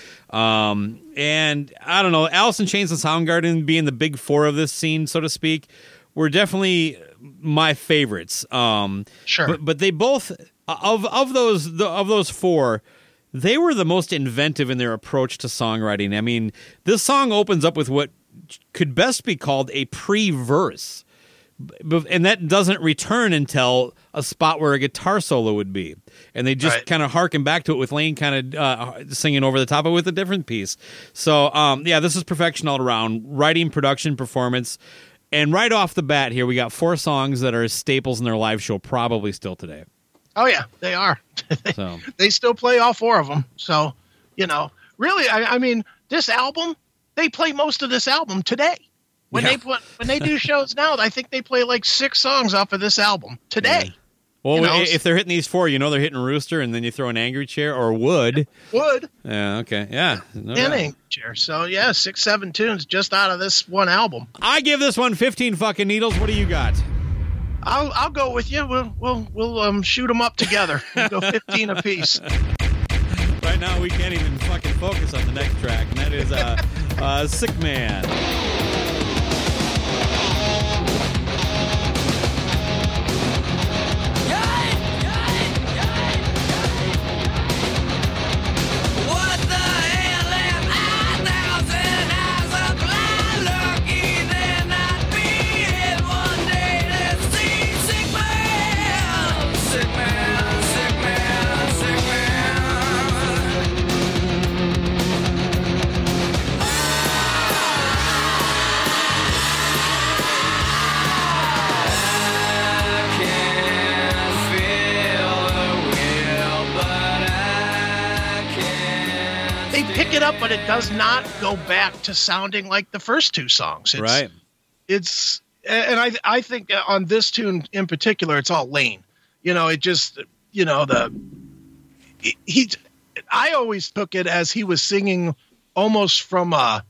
and I don't know, Alice in Chains and Soundgarden being the big four of this scene, so to speak, were definitely my favorites. Sure. But they both, of those four, they were the most inventive in their approach to songwriting. I mean, this song opens up with what could best be called a pre-verse, and that doesn't return until a spot where a guitar solo would be, and they just kind of harken back to it with Lane kind of singing over the top of it with a different piece. So this is perfection all around: writing, production, performance. And right off the bat here, we got 4 songs that are staples in their live show, probably still today. Oh yeah, they are. They still play all 4 of them. So, really, I mean, this album, they play most of this album today. When they do shows now, I think they play like 6 songs off of this album today. Yeah. Well, if they're hitting these 4, they're hitting Rooster, and then you throw an Angry Chair or Wood. Wood. Yeah, okay. Yeah. No Angry Chair. So, 6, 7 tunes just out of this one album. I give this one 15 fucking needles. What do you got? I'll go with you. We'll shoot them up together. We'll go 15 apiece. Right now, we can't even fucking focus on the next track, and that is Sick Man. It up, but it does not go back to sounding like the first 2 songs. I think on this tune in particular, it's all Lane. It just, I always took it as he was singing almost from I've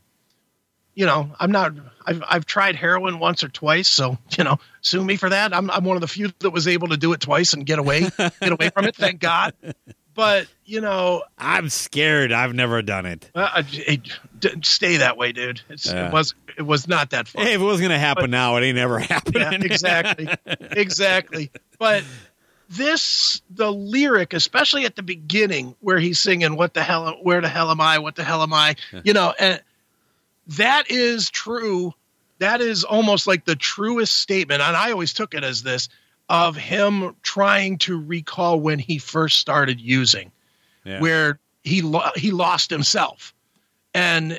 tried heroin once or twice, so sue me for that. I'm one of the few that was able to do it twice and get away from it. Thank God. But I'm scared. I've never done it. Stay that way, dude. It was not that fun. Hey, if it was going to happen now, it ain't ever happening. Yeah, exactly. But the lyric, especially at the beginning where he's singing, where the hell am I? What the hell am I? And that is true. That is almost like the truest statement. And I always took it as this, of him trying to recall when he first started using, where he lost himself. And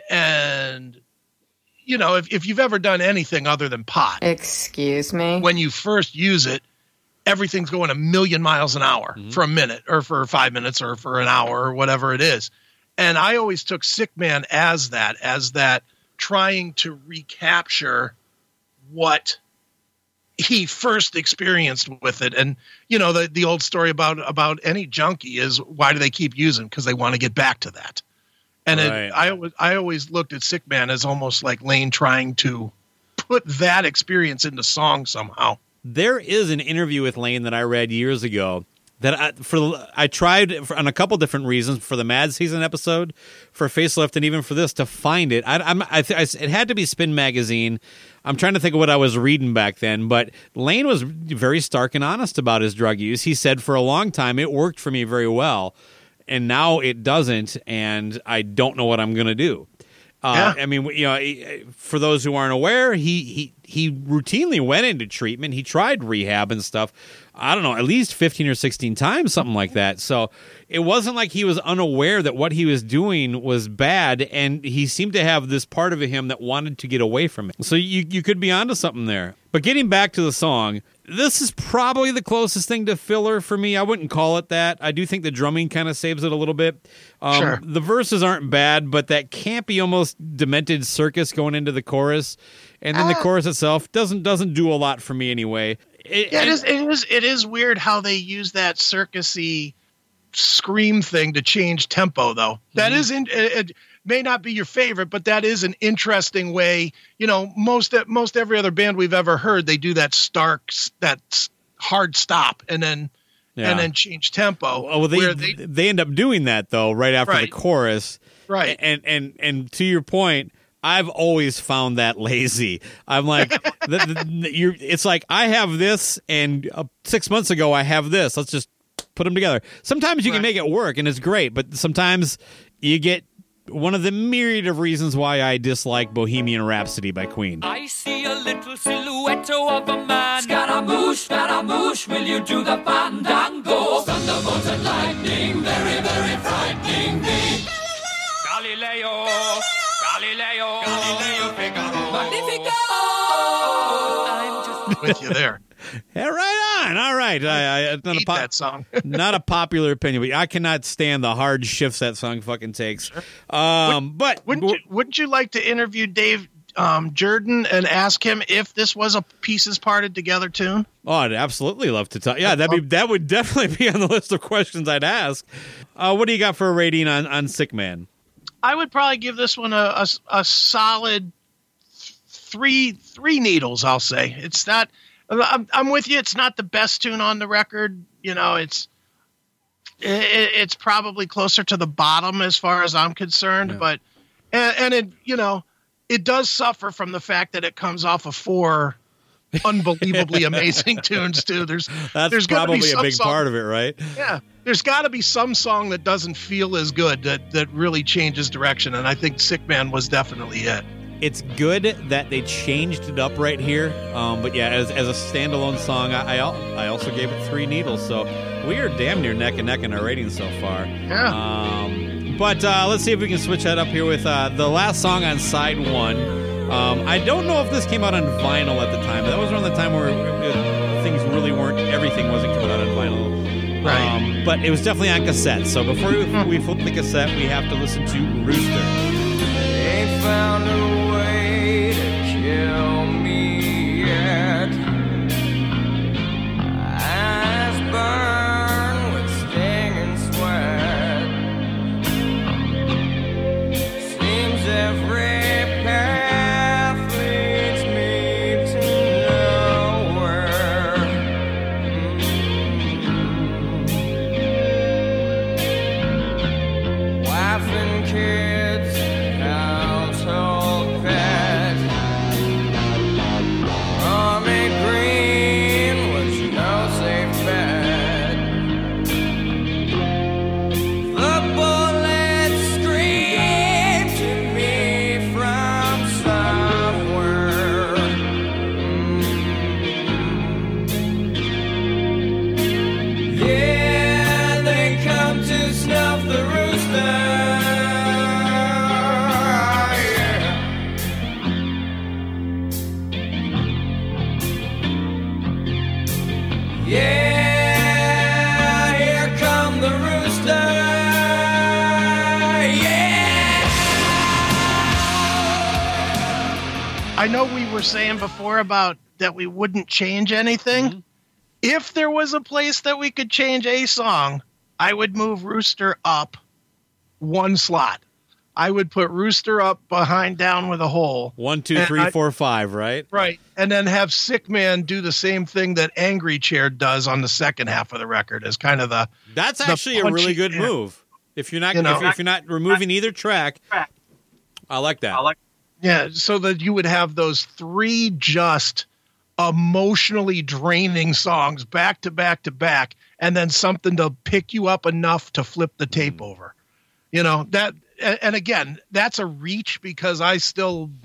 if you've ever done anything other than pot, excuse me, when you first use it, everything's going a million miles an hour for a minute or for 5 minutes or for an hour or whatever it is. And I always took Sick Man as that trying to recapture what he first experienced with it. And the old story about any junkie is, why do they keep using? Because they want to get back to that. And I always looked at Sick Man as almost like Lane trying to put that experience into song somehow. There is an interview with Lane that I read years ago that I tried on a couple different reasons for the Mad Season episode, for Facelift, and even for this to find it. It had to be Spin Magazine. I'm trying to think of what I was reading back then, but Layne was very stark and honest about his drug use. He said for a long time it worked for me very well, and now it doesn't, and I don't know what I'm going to do. I mean, for those who aren't aware, he routinely went into treatment. He tried rehab and stuff. I don't know, at least 15 or 16 times, something like that. So it wasn't like he was unaware that what he was doing was bad, and he seemed to have this part of him that wanted to get away from it. So you could be onto something there. But getting back to the song, this is probably the closest thing to filler for me. I wouldn't call it that. I do think the drumming kind of saves it a little bit. Sure. The verses aren't bad, but that campy, almost demented circus going into the chorus, and then the chorus itself doesn't do a lot for me anyway. It is weird how they use that circusy scream thing to change tempo, though. That is it may not be your favorite, but that is an interesting way. You know, most every other band we've ever heard, they do that hard stop and then change tempo. Well, they end up doing that though right after the chorus, right? And to your point, I've always found that lazy. I'm like, it's like I have this, and 6 months ago I have this. Let's just put them together. Sometimes you can make it work, and it's great, but sometimes you get one of the myriad of reasons why I dislike Bohemian Rhapsody by Queen. I see a little silhouette of a man. Scaramouche, will you do the fandango? Thunderbolt and lightning, very, very frightening me. Galileo, Figaro. Magnifico! I'm just with you there. Yeah, right on. All right. I hate that song. Not a popular opinion, but I cannot stand the hard shifts that song fucking takes. Sure. But wouldn't you like to interview Dave Jordan and ask him if this was a pieces parted together tune? Oh, I'd absolutely love to talk. Yeah, that would definitely be on the list of questions I'd ask. What do you got for a rating on Sick Man? I would probably give this one a solid three needles. I'll say it's not. I'm with you. It's not the best tune on the record. You know, it's probably closer to the bottom as far as I'm concerned. Yeah. But and it, you know, it does suffer from the fact that it comes off of 4 unbelievably amazing tunes too. There's probably a big part of it, right? Yeah, there's got to be some song that doesn't feel as good that really changes direction, and I think Sick Man was definitely it. It's good that they changed it up right here, but yeah, as a standalone song, I also gave it 3 needles. So we are damn near neck and neck in our ratings so far. Yeah. But let's see if we can switch that up here with the last song on side 1. I don't know if this came out on vinyl at the time. That was around the time where everything wasn't coming out on vinyl. Right. But it was definitely on cassette. So before we flip the cassette, we have to listen to Rooster. They found a way to kill me yet. Eyes burn with sting and sweat. Seems every path leads me to nowhere. Wife and kids, household pet. Army Green was no safe bet. The bullets screamed to me from somewhere. Yeah, they come to snuff the rooster. Yeah, here come the rooster. Yeah. I know we were saying before about that we wouldn't change anything. Mm-hmm. If there was a place that we could change a song, I would move Rooster up 1 slot. I would put Rooster up behind Down with a Hole. 1, 2, 3, 4, 5, right? Right. And then have Sick Man do the same thing that Angry Chair does on the second half of the record as kind of the. That's actually a really good move. If you're not if you're not removing either track, I like that. Yeah, so that you would have those 3 just emotionally draining songs back to back to back, and then something to pick you up enough to flip the tape over. You know, that, and again, that's a reach because I've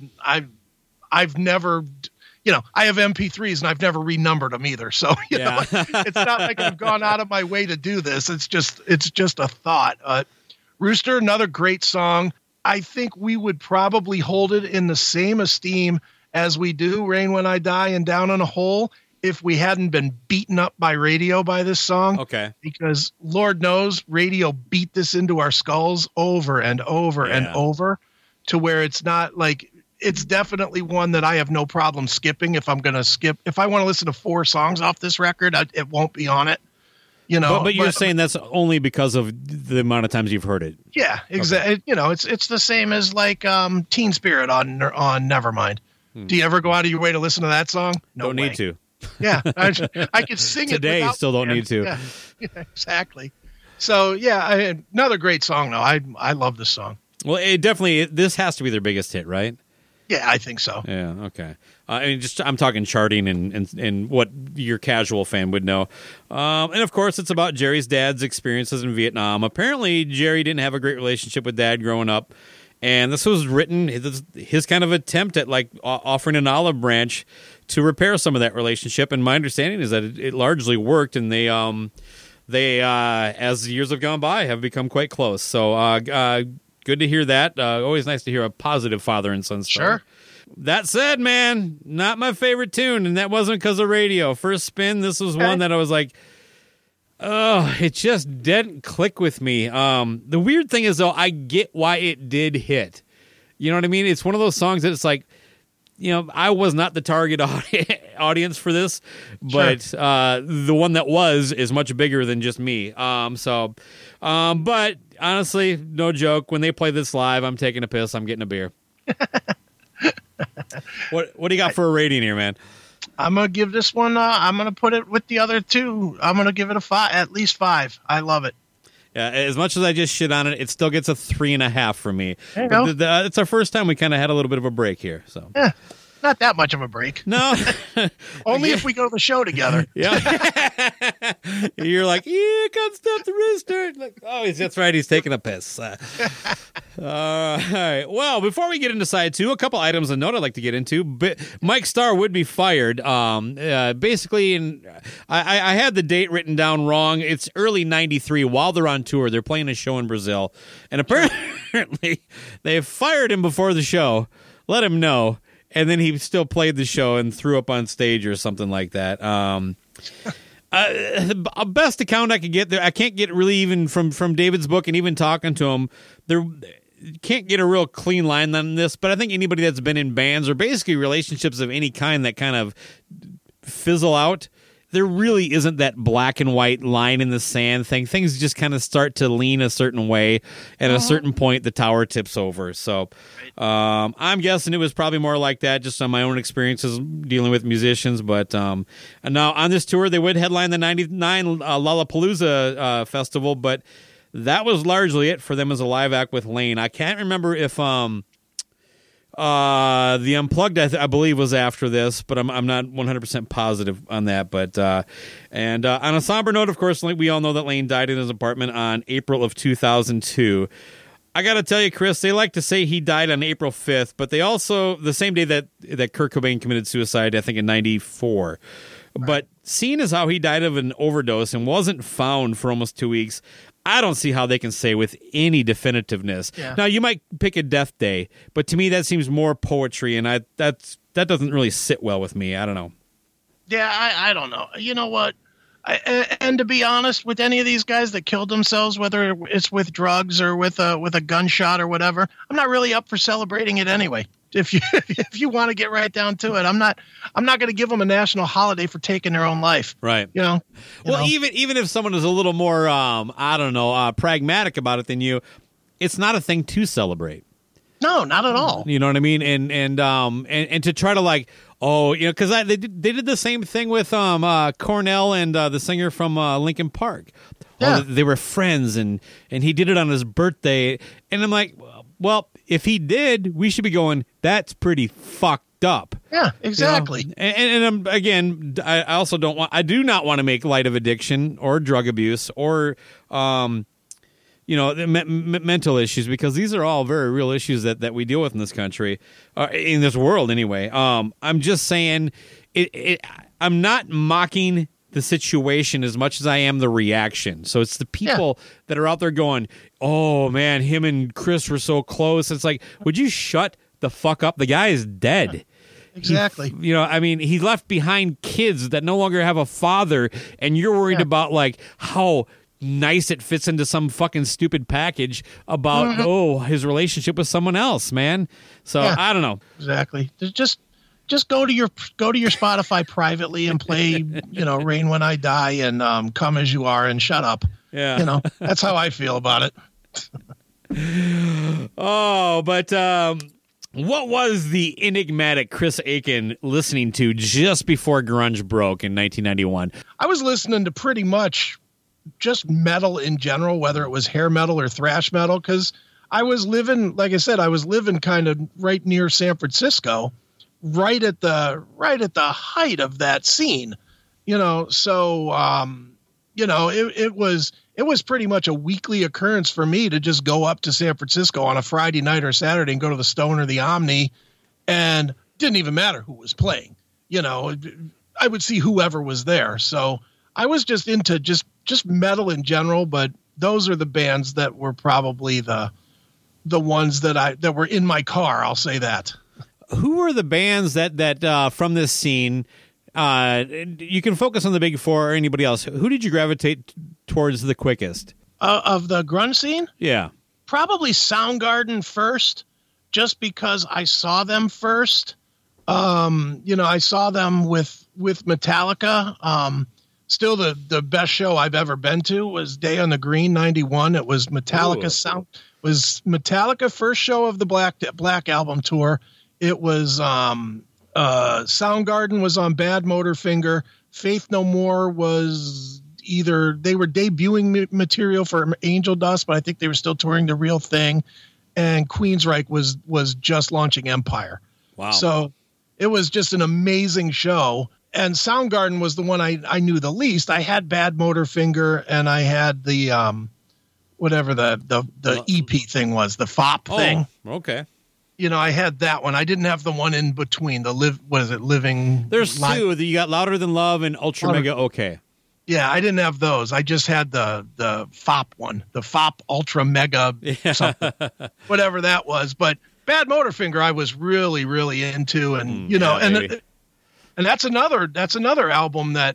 never, you know, I have MP3s and I've never renumbered them either. So, you know, it's not like I've gone out of my way to do this. It's just a thought. Rooster, another great song. I think we would probably hold it in the same esteem as we do Rain When I Die and Down in a Hole if we hadn't been beaten up by radio by this song. Okay. Because Lord knows radio beat this into our skulls over and over and over to where it's not like, it's definitely one that I have no problem skipping. If I'm going to skip, if I want to listen to 4 songs off this record, it won't be on it. You know, but you're saying that's only because of the amount of times you've heard it. Yeah, exactly. Okay. You know, it's the same as like Teen Spirit on Nevermind. Do you ever go out of your way to listen to that song? No, don't way. Need to. Yeah, I could sing today. It Still don't need to. Yeah, exactly. So yeah, another great song though. I love this song. Well, it definitely this has to be their biggest hit, right? Yeah, I think so. Yeah, okay. I mean, I'm talking charting and what your casual fan would know. And of course, it's about Jerry's dad's experiences in Vietnam. Apparently, Jerry didn't have a great relationship with Dad growing up, and this was written his kind of attempt at like offering an olive branch to repair some of that relationship. And my understanding is that it largely worked, and they as the years have gone by, have become quite close. So good to hear that. Always nice to hear a positive father and son story. Sure. That said, man, not my favorite tune, and that wasn't because of radio. First spin, this was one that I was like, oh, it just didn't click with me. The weird thing is, though, I get why it did hit. You know what I mean? It's one of those songs that it's like, you know, I was not the target audience for this, but the one that is much bigger than just me. But honestly, no joke. When they play this live, I'm taking a piss. I'm getting a beer. What do you got for a rating here, man? I'm gonna give this one. I'm gonna put it with the other 2. I'm gonna give it a 5, at least 5. I love it. Yeah, as much as I just shit on it, it still gets a 3.5 from me. There you go. It's our first time we kind of had a little bit of a break here, so. Yeah. Not that much of a break. No. Only if we go to the show together. Yeah. You're like, here comes Stuff the Rooster. Like, oh, that's right. He's taking a piss. All right. Well, before we get into side 2, a couple items of note I'd like to get into. Mike Starr would be fired. Basically, I had the date written down wrong. It's early 93 while they're on tour. They're playing a show in Brazil. And apparently, they fired him before the show. Let him know. And then he still played the show and threw up on stage or something like that. Best account I could get there, I can't get really even from David's book and even talking to him. There can't get a real clean line on this, but I think anybody that's been in bands or basically relationships of any kind that kind of fizzle out, there really isn't that black and white line in the sand thing. Things just kind of start to lean a certain way. At a certain point, the tower tips over. So I'm guessing it was probably more like that just on my own experiences dealing with musicians. But now on this tour, they would headline the 99 Lollapalooza festival, but that was largely it for them as a live act with Lane. I can't remember if the Unplugged, I believe, was after this, but I'm not 100% positive on that. But on a somber note, of course, we all know that Lane died in his apartment on April of 2002. I got to tell you, Chris, they like to say he died on April 5th, but they also, the same day that Kurt Cobain committed suicide, I think in 94. But seeing as how he died of an overdose and wasn't found for almost 2 weeks, I don't see how they can say with any definitiveness. Yeah. Now, you might pick a death day, but to me that seems more poetry, and that doesn't really sit well with me. I don't know. Yeah, I don't know. You know what? And to be honest, with any of these guys that killed themselves, whether it's with drugs or with a gunshot or whatever, I'm not really up for celebrating it anyway. If you want to get right down to it, I'm not going to give them a national holiday for taking their own life. Right. You know. Even if someone is a little more pragmatic about it than you, it's not a thing to celebrate. No, not at all. You know what I mean? And to try to like, oh, you know, because they did the same thing with Cornell and the singer from Linkin Park. Yeah. Oh, they were friends, and he did it on his birthday. And I'm like, well, if he did, we should be going, that's pretty fucked up. Yeah, exactly. You know? And again, I also I do not want to make light of addiction or drug abuse or, mental issues, because these are all very real issues that we deal with in this country, in this world anyway. I'm just saying, I'm not mocking the situation as much as I am the reaction. So it's the people that are out there going, oh man, him and Chris were so close. It's like, would you shut the fuck up? The guy is dead. Exactly. He left behind kids that no longer have a father, and you're worried about like how nice it fits into some fucking stupid package about his relationship with someone else, man. So I don't know. Exactly. Just go to your Spotify privately and play, Rain When I Die and Come As You Are and shut up. Yeah. That's how I feel about it. Oh, but what was the enigmatic Chris Aiken listening to just before grunge broke in 1991? I was listening to pretty much just metal in general, whether it was hair metal or thrash metal, because I was living, like I said, kind of right near San Francisco, right at the height of that scene, so it was pretty much a weekly occurrence for me to just go up to San Francisco on a Friday night or Saturday and go to the Stone or the Omni, and didn't even matter who was playing. I would see whoever was there. So I was just into just metal in general, but those are the bands that were probably the ones that were in my car. I'll say that. Who were the bands that from this scene? You can focus on the big four or anybody else. Who did you gravitate towards the quickest? Of the grunge scene? Yeah. Probably Soundgarden first, just because I saw them first. I saw them with Metallica. Still the best show I've ever been to was Day on the Green 91. It was Metallica was Metallica first show of the Black Album tour. It was Soundgarden was on Badmotorfinger. Faith No More was they were debuting material for Angel Dust, but I think they were still touring The Real Thing. And Queensryche was just launching Empire. Wow. So it was just an amazing show. And Soundgarden was the one I knew the least. I had Badmotorfinger, and I had the whatever the EP thing was, the FOP thing. Okay. I had that one. I didn't have the one in between. Living? There's two. You got Louder Than Love and Ultra Mega OK. Yeah, I didn't have those. I just had the FOP one, the FOP Ultra Mega something, whatever that was. But Badmotorfinger, I was really, really into, and and that's another album that,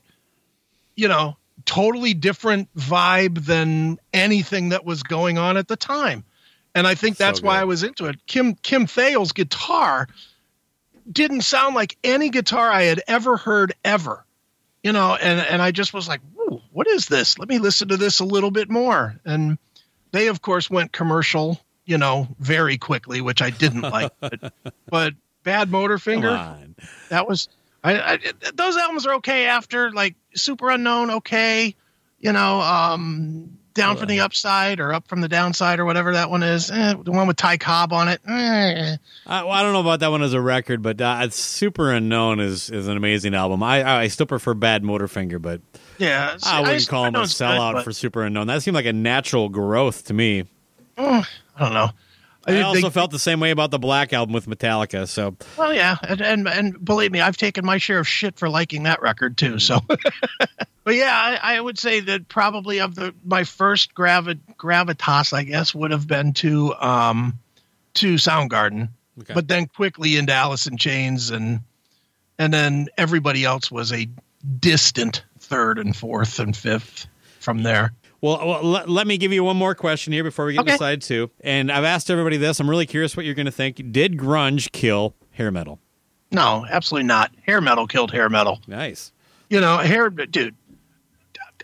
totally different vibe than anything that was going on at the time. And I think that's why I was into it. Kim Thayil's guitar didn't sound like any guitar I had ever heard ever, and I just was like, "Ooh, what is this? Let me listen to this a little bit more." And they, of course, went commercial, very quickly, which I didn't like. But Badmotorfinger, that was those albums are okay after, like Super Unknown, okay, Down from the Upside or Up from the Downside or whatever that one is. The one with Ty Cobb on it. I don't know about that one as a record, but Super Unknown is an amazing album. I still prefer Badmotorfinger, but yeah, I wouldn't call him a sellout for Super Unknown. That seemed like a natural growth to me. I don't know. I also felt the same way about the Black Album with Metallica. So, well, yeah, and believe me, I've taken my share of shit for liking that record too. So, but yeah, I would say that probably my first gravitas, I guess, would have been to Soundgarden, but then quickly into Alice in Chains, and then everybody else was a distant third and fourth and fifth from there. Well, let me give you one more question here before we get to side two. And I've asked everybody this. I'm really curious what you're going to think. Did grunge kill hair metal? No, absolutely not. Hair metal killed hair metal. Nice. Dude,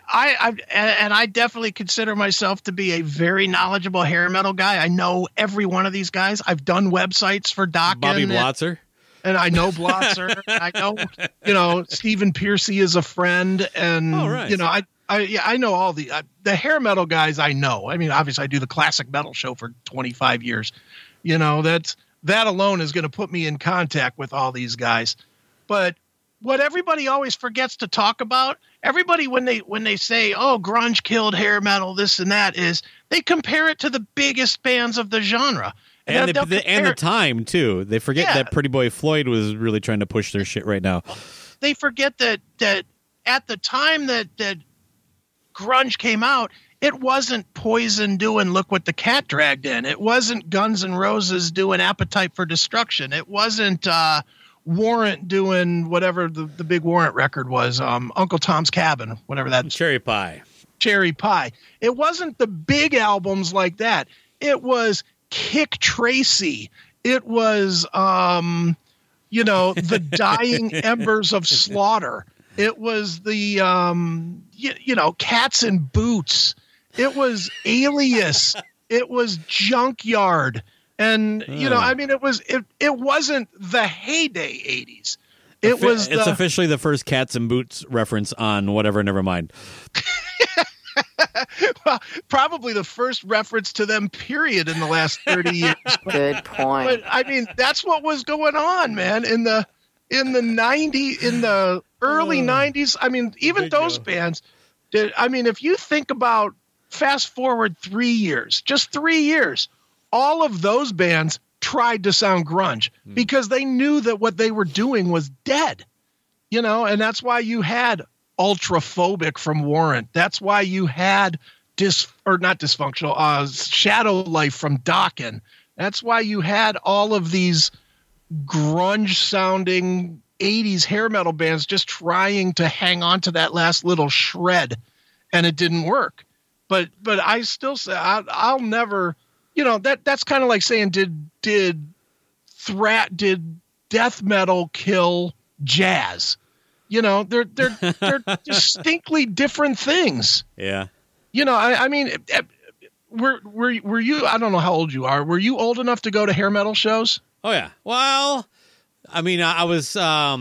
I definitely consider myself to be a very knowledgeable hair metal guy. I know every one of these guys. I've done websites for Dokken. Bobby Blotzer. And I know Blotzer. I know, Stephen Piercy is a friend. And, I know all the hair metal guys I know. I mean, obviously I do the classic metal show for 25 years. That alone is going to put me in contact with all these guys. But what everybody always forgets to talk about, everybody when they say, oh, grunge killed hair metal, this and that, is they compare it to the biggest bands of the genre. And the time, too. They forget that Pretty Boy Floyd was really trying to push their shit right now. They forget that at the time that grunge came out, it wasn't Poison doing Look What the Cat Dragged In. It wasn't Guns N' Roses doing Appetite for Destruction. It wasn't Warrant doing whatever the big Warrant record was, Uncle Tom's Cabin, whatever that. Cherry Pie. It wasn't the big albums like that. It was Kick Tracy. It was, the Dying Embers of Slaughter. It was the, Cats in Boots. It was Alias. It was Junkyard. And, it wasn't the heyday 80s. It's officially the first Cats in Boots reference on whatever, never mind. Well, probably the first reference to them, period, in the last 30 years. Good point. But that's what was going on, man, in the 90s, in the early 90s. I mean, even those bands did. I mean, if you think about fast forward 3 years, just 3 years, all of those bands tried to sound grunge because they knew that what they were doing was dead, and that's why you had Ultraphobic from Warrant. That's why you had not dysfunctional, Shadow Life from Dokken. That's why you had all of these grunge sounding 80s hair metal bands just trying to hang on to that last little shred, and it didn't work. But I still say I'll never, that's kind of like saying, did death metal kill jazz? They're distinctly different things. Yeah. I mean, were you, I don't know how old you are. Were you old enough to go to hair metal shows? Oh yeah. Well, I mean, I was,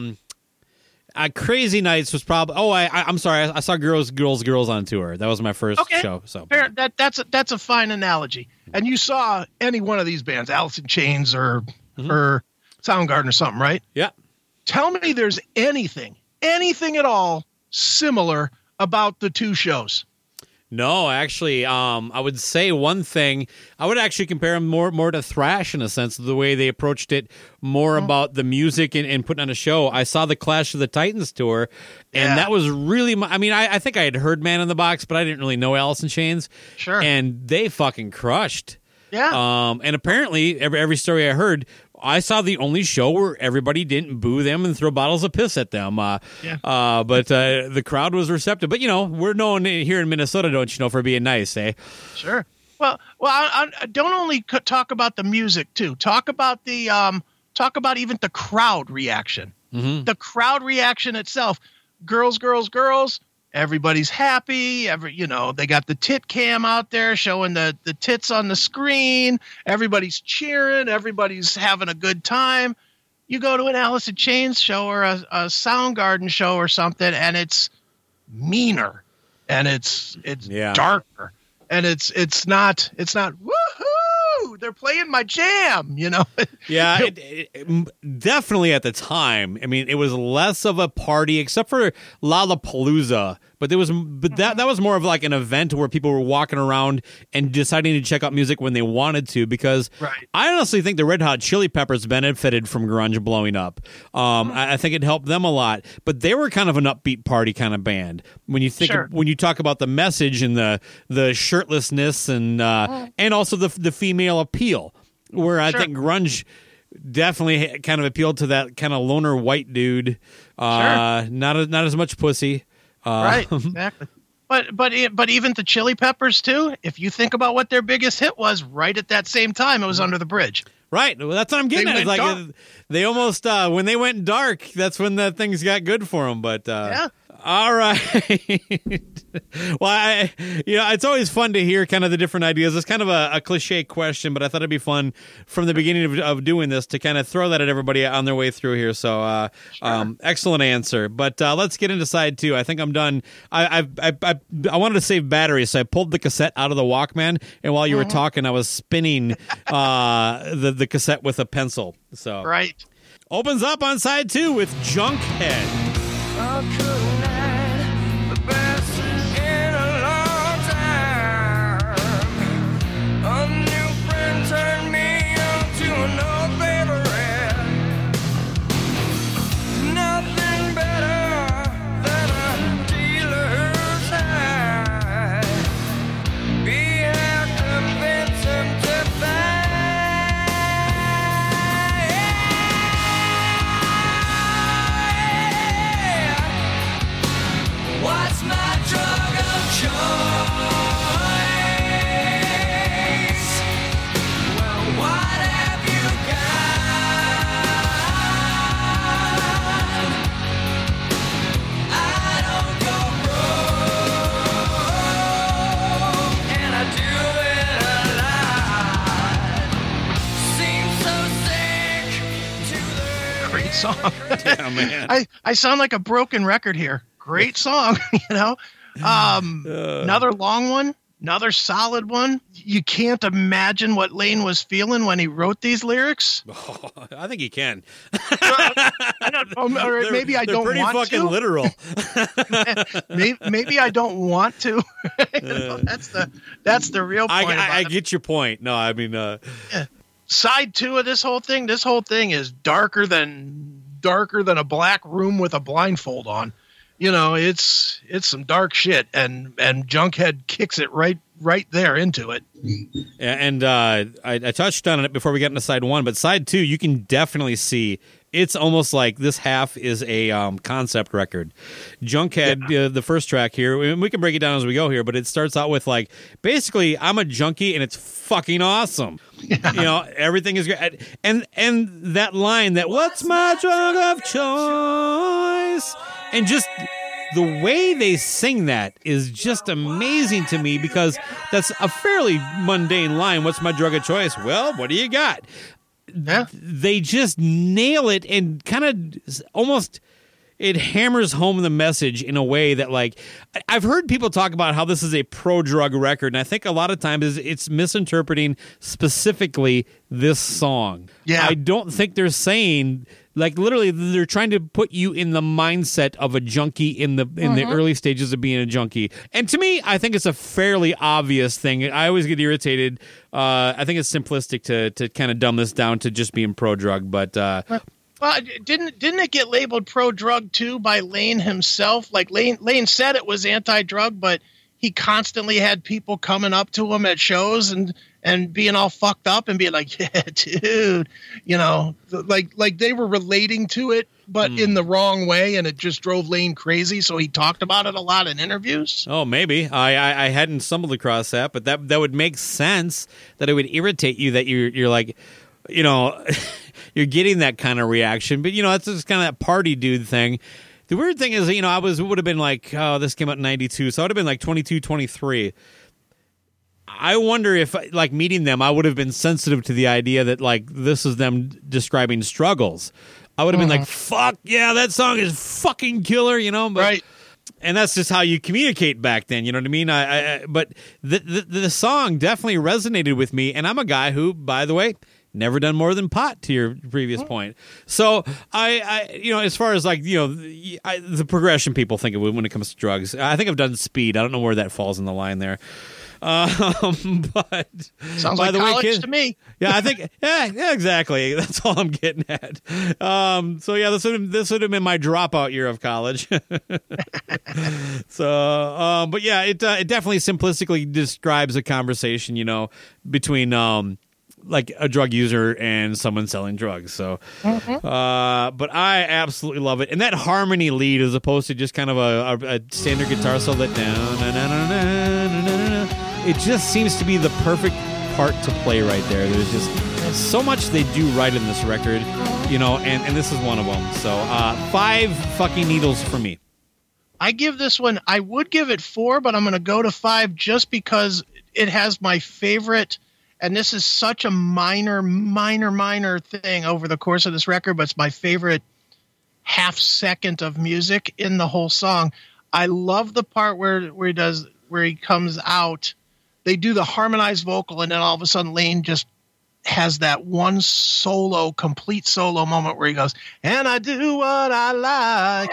Crazy Nights was probably, I'm sorry. I saw Girls on Tour. That was my first show. So fair. That's a fine analogy. And you saw any one of these bands, Alice in Chains or Soundgarden or something, right? Yeah. Tell me there's anything at all similar about the two shows. No, actually, I would say one thing. I would actually compare them more to thrash in a sense of the way they approached it, more about the music and putting on a show. I saw the Clash of the Titans tour, and that was really. I think I had heard Man in the Box, but I didn't really know Alice in Chains. Sure, and they fucking crushed. Yeah. And apparently, every story I heard, I saw the only show where everybody didn't boo them and throw bottles of piss at them. But the crowd was receptive. But, we're known here in Minnesota, don't you know, for being nice, eh? Sure. Well, I don't only talk about the music, too. Talk about even the crowd reaction. Mm-hmm. The crowd reaction itself. Girls. Everybody's happy. They got the tit cam out there showing the tits on the screen. Everybody's cheering. Everybody's having a good time. You go to an Alice in Chains show or a Soundgarden show or something, and it's meaner, and it's darker, and it's not woohoo. They're playing my jam, Yeah, it definitely at the time. I mean, it was less of a party, except for Lollapalooza. But that was more of like an event where people were walking around and deciding to check out music when they wanted to. Because I honestly think the Red Hot Chili Peppers benefited from grunge blowing up. I think it helped them a lot. But they were kind of an upbeat party kind of band. When you think when you talk about the message and the shirtlessness and also the female appeal, where I think grunge definitely kind of appealed to that kind of loner white dude. Not as much pussy. Right, exactly. But even the Chili Peppers too. If you think about what their biggest hit was, right at that same time, it was Under the Bridge. Right. Well, that's what I'm getting at. It's like they almost when they went dark, that's when the things got good for them. But All right. Well, it's always fun to hear kind of the different ideas. It's kind of a cliche question, but I thought it'd be fun from the beginning of doing this to kind of throw that at everybody on their way through here. So, excellent answer. But let's get into side 2. I think I'm done. I wanted to save batteries, so I pulled the cassette out of the Walkman, and while you were talking, I was spinning the cassette with a pencil. So Right. Opens up on side 2 with Junkhead. The best in a long time. A new friend turned me into an old favorite. Nothing better than a dealer's eye. Be how convince him to buy. What's my drug of choice? Well, what have you got? I don't go broke, and I do it a lot. Seems so sick to the Great song. Yeah, man. I sound like a broken record here. Great song, Another long one, another solid one. You can't imagine what Lane was feeling when he wrote these lyrics. Oh, I think he can. Or maybe I They're don't pretty want fucking to. literal. Maybe I don't want to. That's the real point. I get your point. No, I mean, Side 2 of this whole thing is darker than a black room with a blindfold on. It's some dark shit, and Junkhead kicks it right there into it. and I touched on it before we got into side 1, but side 2, you can definitely see it's almost like this half is a concept record. Junkhead, the first track here, we can break it down as we go here, but it starts out with like, basically, I'm a junkie and it's fucking awesome. Everything is great. And that line that, what's my drug of choice? And just the way they sing that is just amazing to me, because that's a fairly mundane line. What's my drug of choice? Well, what do you got? Yeah. They just nail it, and kind of almost it hammers home the message in a way that, like, I've heard people talk about how this is a pro-drug record, and I think a lot of times it's misinterpreting specifically this song. Yeah. I don't think they're saying, like, literally they're trying to put you in the mindset of a junkie in the early stages of being a junkie. And to me, I think it's a fairly obvious thing. I always get irritated. I think it's simplistic to kind of dumb this down to just being pro-drug, but Well, didn't it get labeled pro-drug too by Lane himself? Like Lane said it was anti-drug, but he constantly had people coming up to him at shows and being all fucked up and being like, "Yeah, dude," like they were relating to it, but in the wrong way, and it just drove Lane crazy. So he talked about it a lot in interviews. Oh, maybe. I hadn't stumbled across that, but that would make sense that it would irritate you that you're like, you're getting that kind of reaction. But, it's just kind of that party dude thing. The weird thing is, would have been like, oh, this came out in 92, so I would have been like 22, 23. I wonder if, like, meeting them, I would have been sensitive to the idea that, like, this is them describing struggles. I would have been like, fuck, yeah, that song is fucking killer, but, Right. And that's just how you communicate back then, you know what I mean? But the song definitely resonated with me, and I'm a guy who, by the way, never done more than pot, to your previous point. So I as far as like, the progression people think of when it comes to drugs, I think I've done speed. I don't know where that falls in the line there. But Sounds by like the way, college kid, to me. yeah, I think, yeah, exactly. That's all I'm getting at. So yeah, this would have been my dropout year of college. So, but yeah, it definitely simplistically describes a conversation, between, like a drug user and someone selling drugs. So, but I absolutely love it. And that harmony lead, as opposed to just kind of a standard guitar solo that it just seems to be the perfect part to play right there. There's just so much they do right in this record, and this is one of them. So, 5 fucking needles for me. I give this one, I would give it 4, but I'm going to go to 5 just because it has my favorite, and this is such a minor thing over the course of this record, but it's my favorite half second of music in the whole song. I love the part where he comes out. They do the harmonized vocal, and then all of a sudden Lane just has that one complete solo moment where he goes, and I do what I like.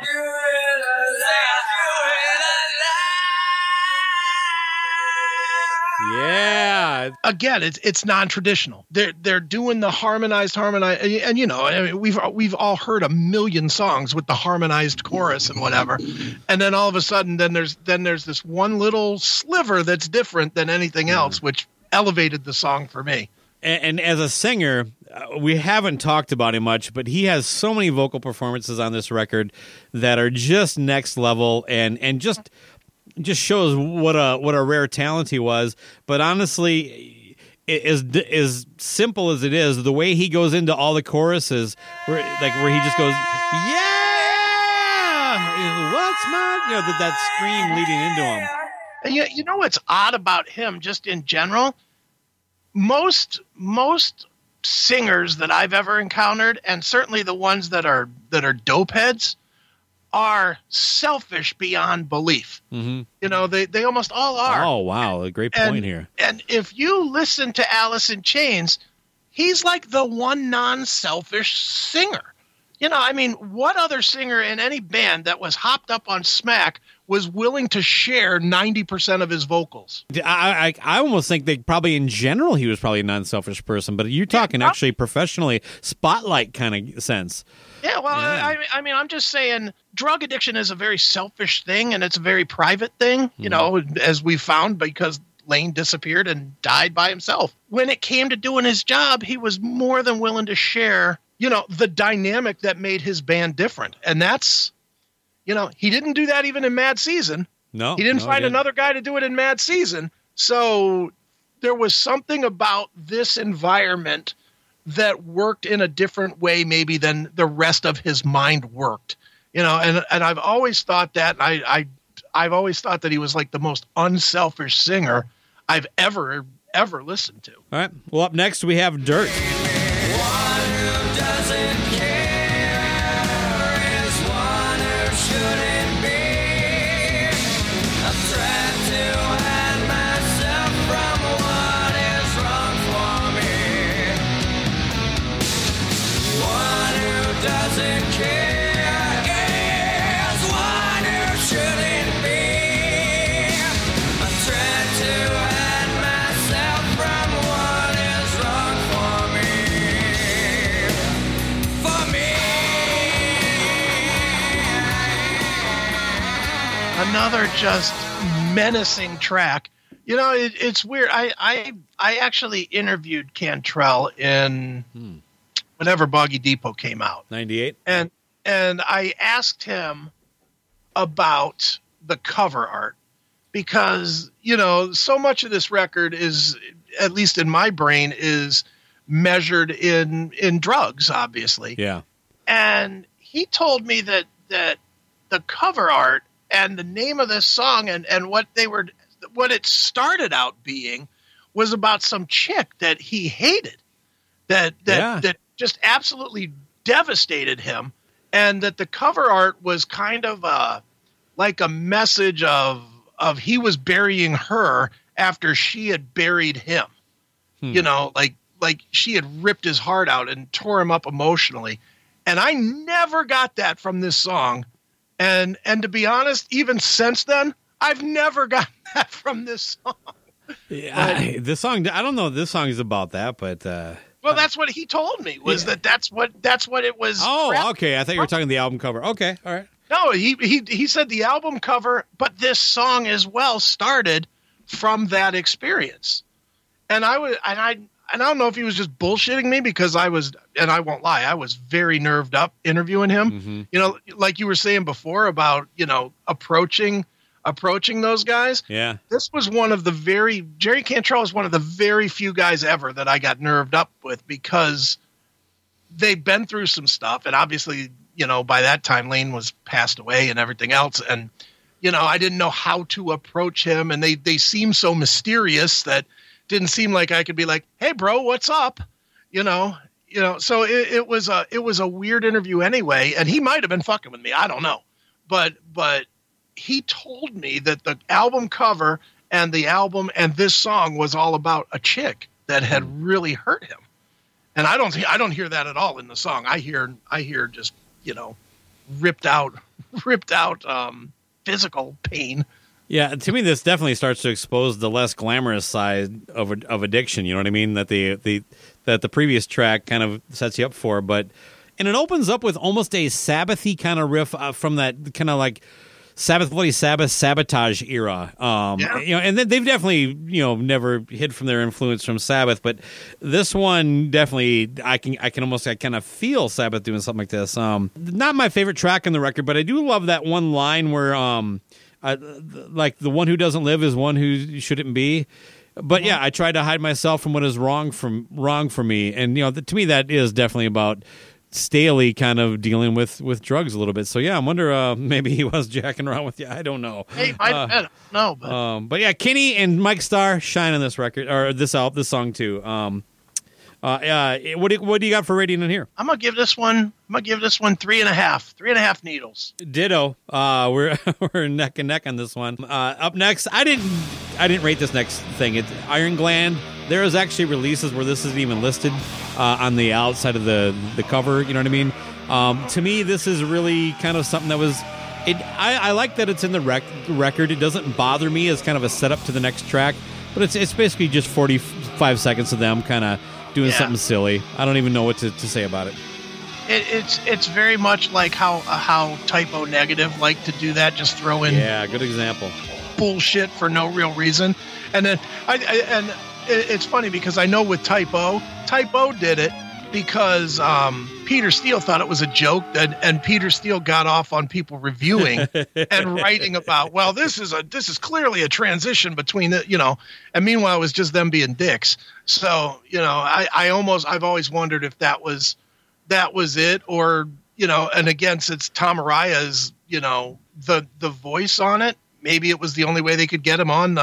Yeah. Again, it's non-traditional. They're doing the harmonized, and you know, I mean, we've all heard a million songs with the harmonized chorus and whatever, and then all of a sudden, then there's this one little sliver that's different than anything else, which elevated the song for me. And as a singer, we haven't talked about him much, but he has so many vocal performances on this record that are just next level and just shows what a rare talent he was. But honestly, as simple as it is, the way he goes into all the choruses, where he just goes, yeah, what's my, that scream leading into him. And you know what's odd about him, just in general? Most singers that I've ever encountered, and certainly the ones that are dope heads, are selfish beyond belief. Mm-hmm. You know, they almost all are. Oh, wow. A great point here. And if you listen to Alice in Chains, he's like the one non-selfish singer. You know, I mean, what other singer in any band that was hopped up on smack was willing to share 90% of his vocals? I almost think that probably in general he was probably a non-selfish person, but you're talking actually professionally, spotlight kind of sense. Yeah, well, yeah. I mean, I'm just saying drug addiction is a very selfish thing, and it's a very private thing, you know, as we found, because Lane disappeared and died by himself. When it came to doing his job, he was more than willing to share, you know, the dynamic that made his band different. And that's, you know, he didn't do that even in Mad Season. No. He didn't find another guy to do it in Mad Season. So there was something about this environment that worked in a different way maybe than the rest of his mind worked. You know, and I've always thought that, and I've always thought that he was like the most unselfish singer I've ever listened to. All right. Well, up next we have Dirt. Another just menacing track. You know, it's weird. I actually interviewed Cantrell in whenever Boggy Depot came out. 98. And I asked him about the cover art because, you know, so much of this record is, at least in my brain, is measured in drugs, obviously. Yeah. And he told me that the cover art and the name of this song and what it started out being was about some chick that he hated, that just absolutely devastated him, and that the cover art was kind of like a message of he was burying her after she had buried him. You know, like she had ripped his heart out and tore him up emotionally. And I never got that from this song. And to be honest, even since then, I've never gotten that from this song. Yeah, this song, I don't know if this song is about that, but well, that's what he told me was that's what it was. Oh, okay. I thought you were talking the album cover. Okay, all right. No, he said the album cover, but this song as well started from that experience. And I don't know if he was just bullshitting me because I was, and I won't lie, I was very nerved up interviewing him. Mm-hmm. You know, like you were saying before about, you know, approaching those guys. Yeah. This was Jerry Cantrell is one of the very few guys ever that I got nerved up with because they've been through some stuff, and obviously by that time Lane was passed away and everything else. And, I didn't know how to approach him, and they seemed so mysterious that didn't seem like I could be like, hey bro, what's up? So it was a weird interview anyway. And he might've been fucking with me. I don't know. But he told me that the album cover and the album and this song was all about a chick that had really hurt him. And I don't hear that at all in the song. I hear just, ripped out physical pain. Yeah, to me, this definitely starts to expose the less glamorous side of addiction. You know what I mean? That the previous track kind of sets you up for, and it opens up with almost a Sabbathy kind of riff from that kind of like Sabbath, Bloody Sabbath, Sabotage era. And then they've definitely never hid from their influence from Sabbath, but this one definitely I kind of feel Sabbath doing something like this. Not my favorite track on the record, but I do love that one line where like the one who doesn't live is one who shouldn't be. But yeah, I tried to hide myself from what is wrong for me, and to me that is definitely about Staley kind of dealing with drugs a little bit. So yeah, I wonder maybe he was jacking around with you. I don't know. Hey, I don't know, but yeah, Kenny and Mike Starr shine on this record or this song too. What do you got for rating in here? I'm gonna give this one 3.5 needles. Ditto. We're neck and neck on this one. Up next, I didn't rate this next thing. It's Iron Gland. There is actually releases where this isn't even listed on the outside of the cover. You know what I mean? To me, this is really kind of something that was. I like that it's in the record. It doesn't bother me as kind of a setup to the next track, but it's basically just 45 seconds of them kind of doing something silly. I don't even know what to say about it. It's very much like how Typo Negative like to do that. Just throw in good example bullshit for no real reason, and then it's funny because I know with Typo did it because Peter Steele thought it was a joke, and Peter Steele got off on people reviewing and writing about, well, this is clearly a transition between and meanwhile it was just them being dicks. So I've always wondered if that was it, or and again, since Tom Araya's the voice on it, maybe it was the only way they could get him on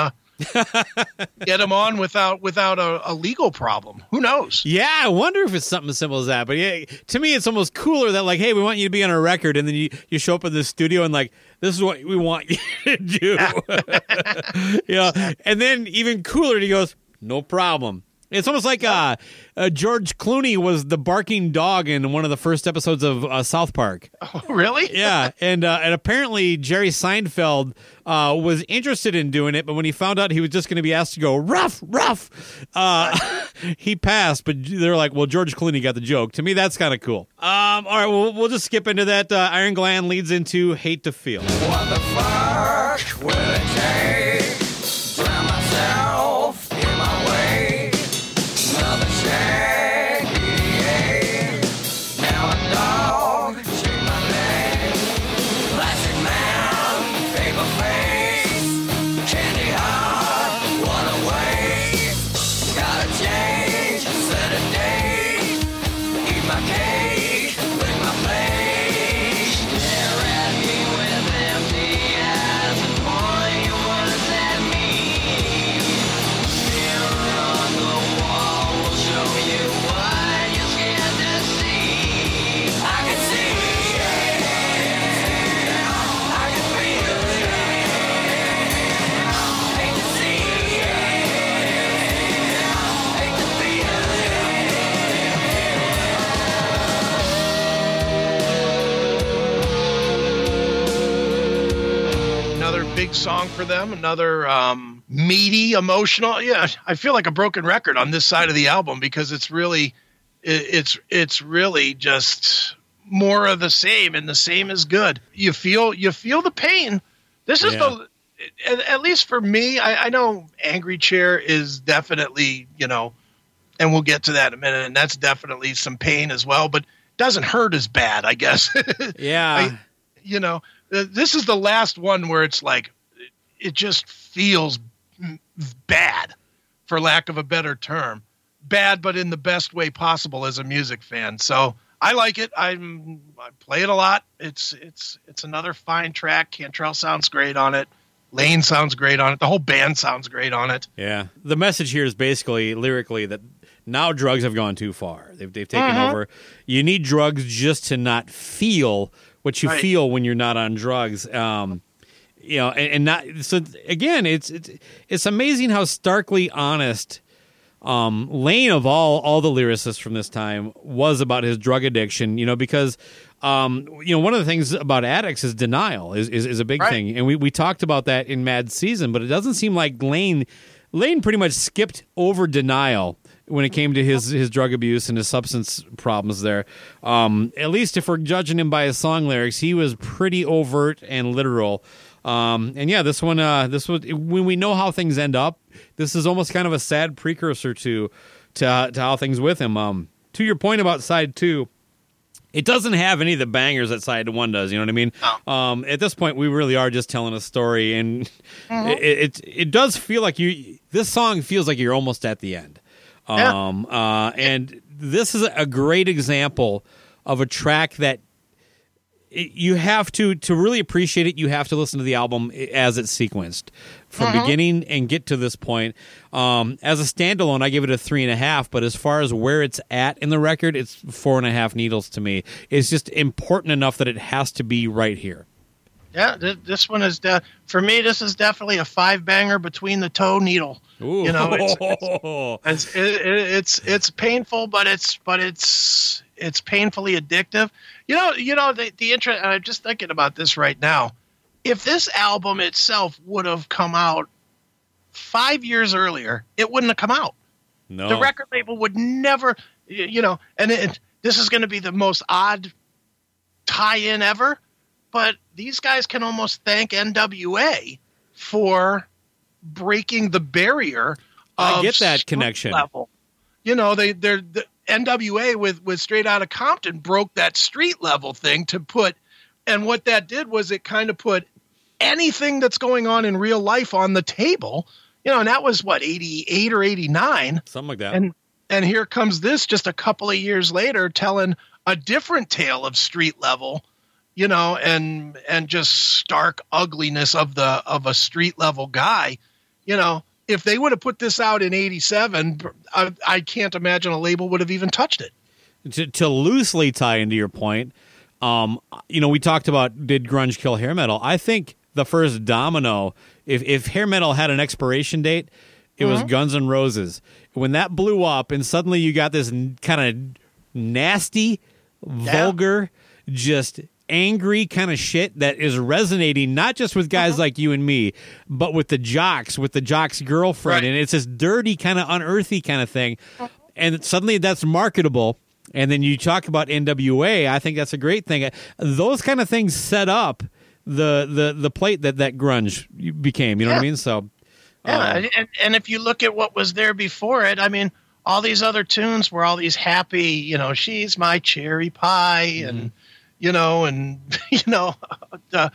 without a legal problem. Who knows? Yeah, I wonder if it's something as simple as that. But yeah, to me, it's almost cooler that like, hey, we want you to be on a record, and then you show up in the studio and like, this is what we want you to do. And then even cooler, he goes, no problem. It's almost like George Clooney was the barking dog in one of the first episodes of South Park. Oh, really? Yeah, and apparently Jerry Seinfeld was interested in doing it, but when he found out he was just going to be asked to go rough, he passed. But they're like, well, George Clooney got the joke. To me, that's kind of cool. All right, we'll just skip into that. Iron Gland leads into Hate to Feel. What the fuck will it take to drown myself in my way? Another shag, now a dog, shake my leg. Plastic man, paper face, candy heart, what a waste. Gotta change, set a date, eat my cake, bring my plate. Stare at me with empty eyes and point, what does that mean? Mirror on the wall will show you what you're scared to see. I can see it, I can feel it, hate to see it, hate to feel it. Another big song for them. Another meaty, emotional. Yeah, I feel like a broken record on this side of the album because it's really just more of the same, and the same is good. You feel the pain. This is at least for me. I know Angry Chair is definitely, and we'll get to that in a minute, and that's definitely some pain as well, but doesn't hurt as bad, I guess. Yeah. This is the last one where it's like, it just feels bad, for lack of a better term. Bad, but in the best way possible as a music fan. So I like it. I play it a lot. It's another fine track. Cantrell sounds great on it. Lane sounds great on it. The whole band sounds great on it. Yeah. The message here is basically lyrically that now drugs have gone too far. They've taken over. You need drugs just to not feel what you feel when you're not on drugs. You know, and not so. Again, it's amazing how starkly honest Lane, of all the lyricists from this time, was about his drug addiction. You know, because you know, one of the things about addicts is denial is a big thing, and we talked about that in Mad Season. But it doesn't seem like Lane pretty much skipped over denial when it came to his drug abuse and his substance problems there. At least if we're judging him by his song lyrics, he was pretty overt and literal. And yeah, this was when we know how things end up. This is almost kind of a sad precursor to how things with him. To your point about side 2, it doesn't have any of the bangers that side 1 does. You know what I mean? Oh. At this point, we really are just telling a story, and it does feel like this song feels like you're almost at the end. And this is a great example of a track that you have to really appreciate it. You have to listen to the album as it's sequenced from beginning and get to this point. As a standalone, I give it a 3.5, but as far as where it's at in the record, it's 4.5 needles to me. It's just important enough that it has to be right here. Yeah, this one is for me. This is definitely a 5-banger between the toe needle. Ooh. You know, it's painful, but it's painfully addictive. You know the interest. I'm just thinking about this right now. If this album itself would have come out 5 years earlier, it wouldn't have come out. No, the record label would never. You know, and this is going to be the most odd tie-in ever. But these guys can almost thank NWA for breaking the barrier. I get that connection. Level. You know, the NWA with Straight Outta Compton broke that street level thing to put, and what that did was it kind of put anything that's going on in real life on the table. You know, and that was what, 88 or 89, something like that. And here comes this just a couple of years later, telling a different tale of street level. You know, and just stark ugliness of a street level guy. You know, if they would have put this out in 87, I can't imagine a label would have even touched it. To loosely tie into your point, you know, we talked about, did grunge kill hair metal? I think the first domino, if hair metal had an expiration date, it was Guns N' Roses. When that blew up and suddenly you got this kind of nasty, vulgar, just angry kind of shit that is resonating not just with guys like you and me, but with the jock's girlfriend. And it's this dirty kind of unearthly kind of thing. And suddenly that's marketable. And then you talk about NWA. I think that's a great thing. Those kind of things set up the plate that grunge became. You know what I mean? So, and if you look at what was there before it, I mean, all these other tunes were all these happy, you know, she's my cherry pie and, you know, the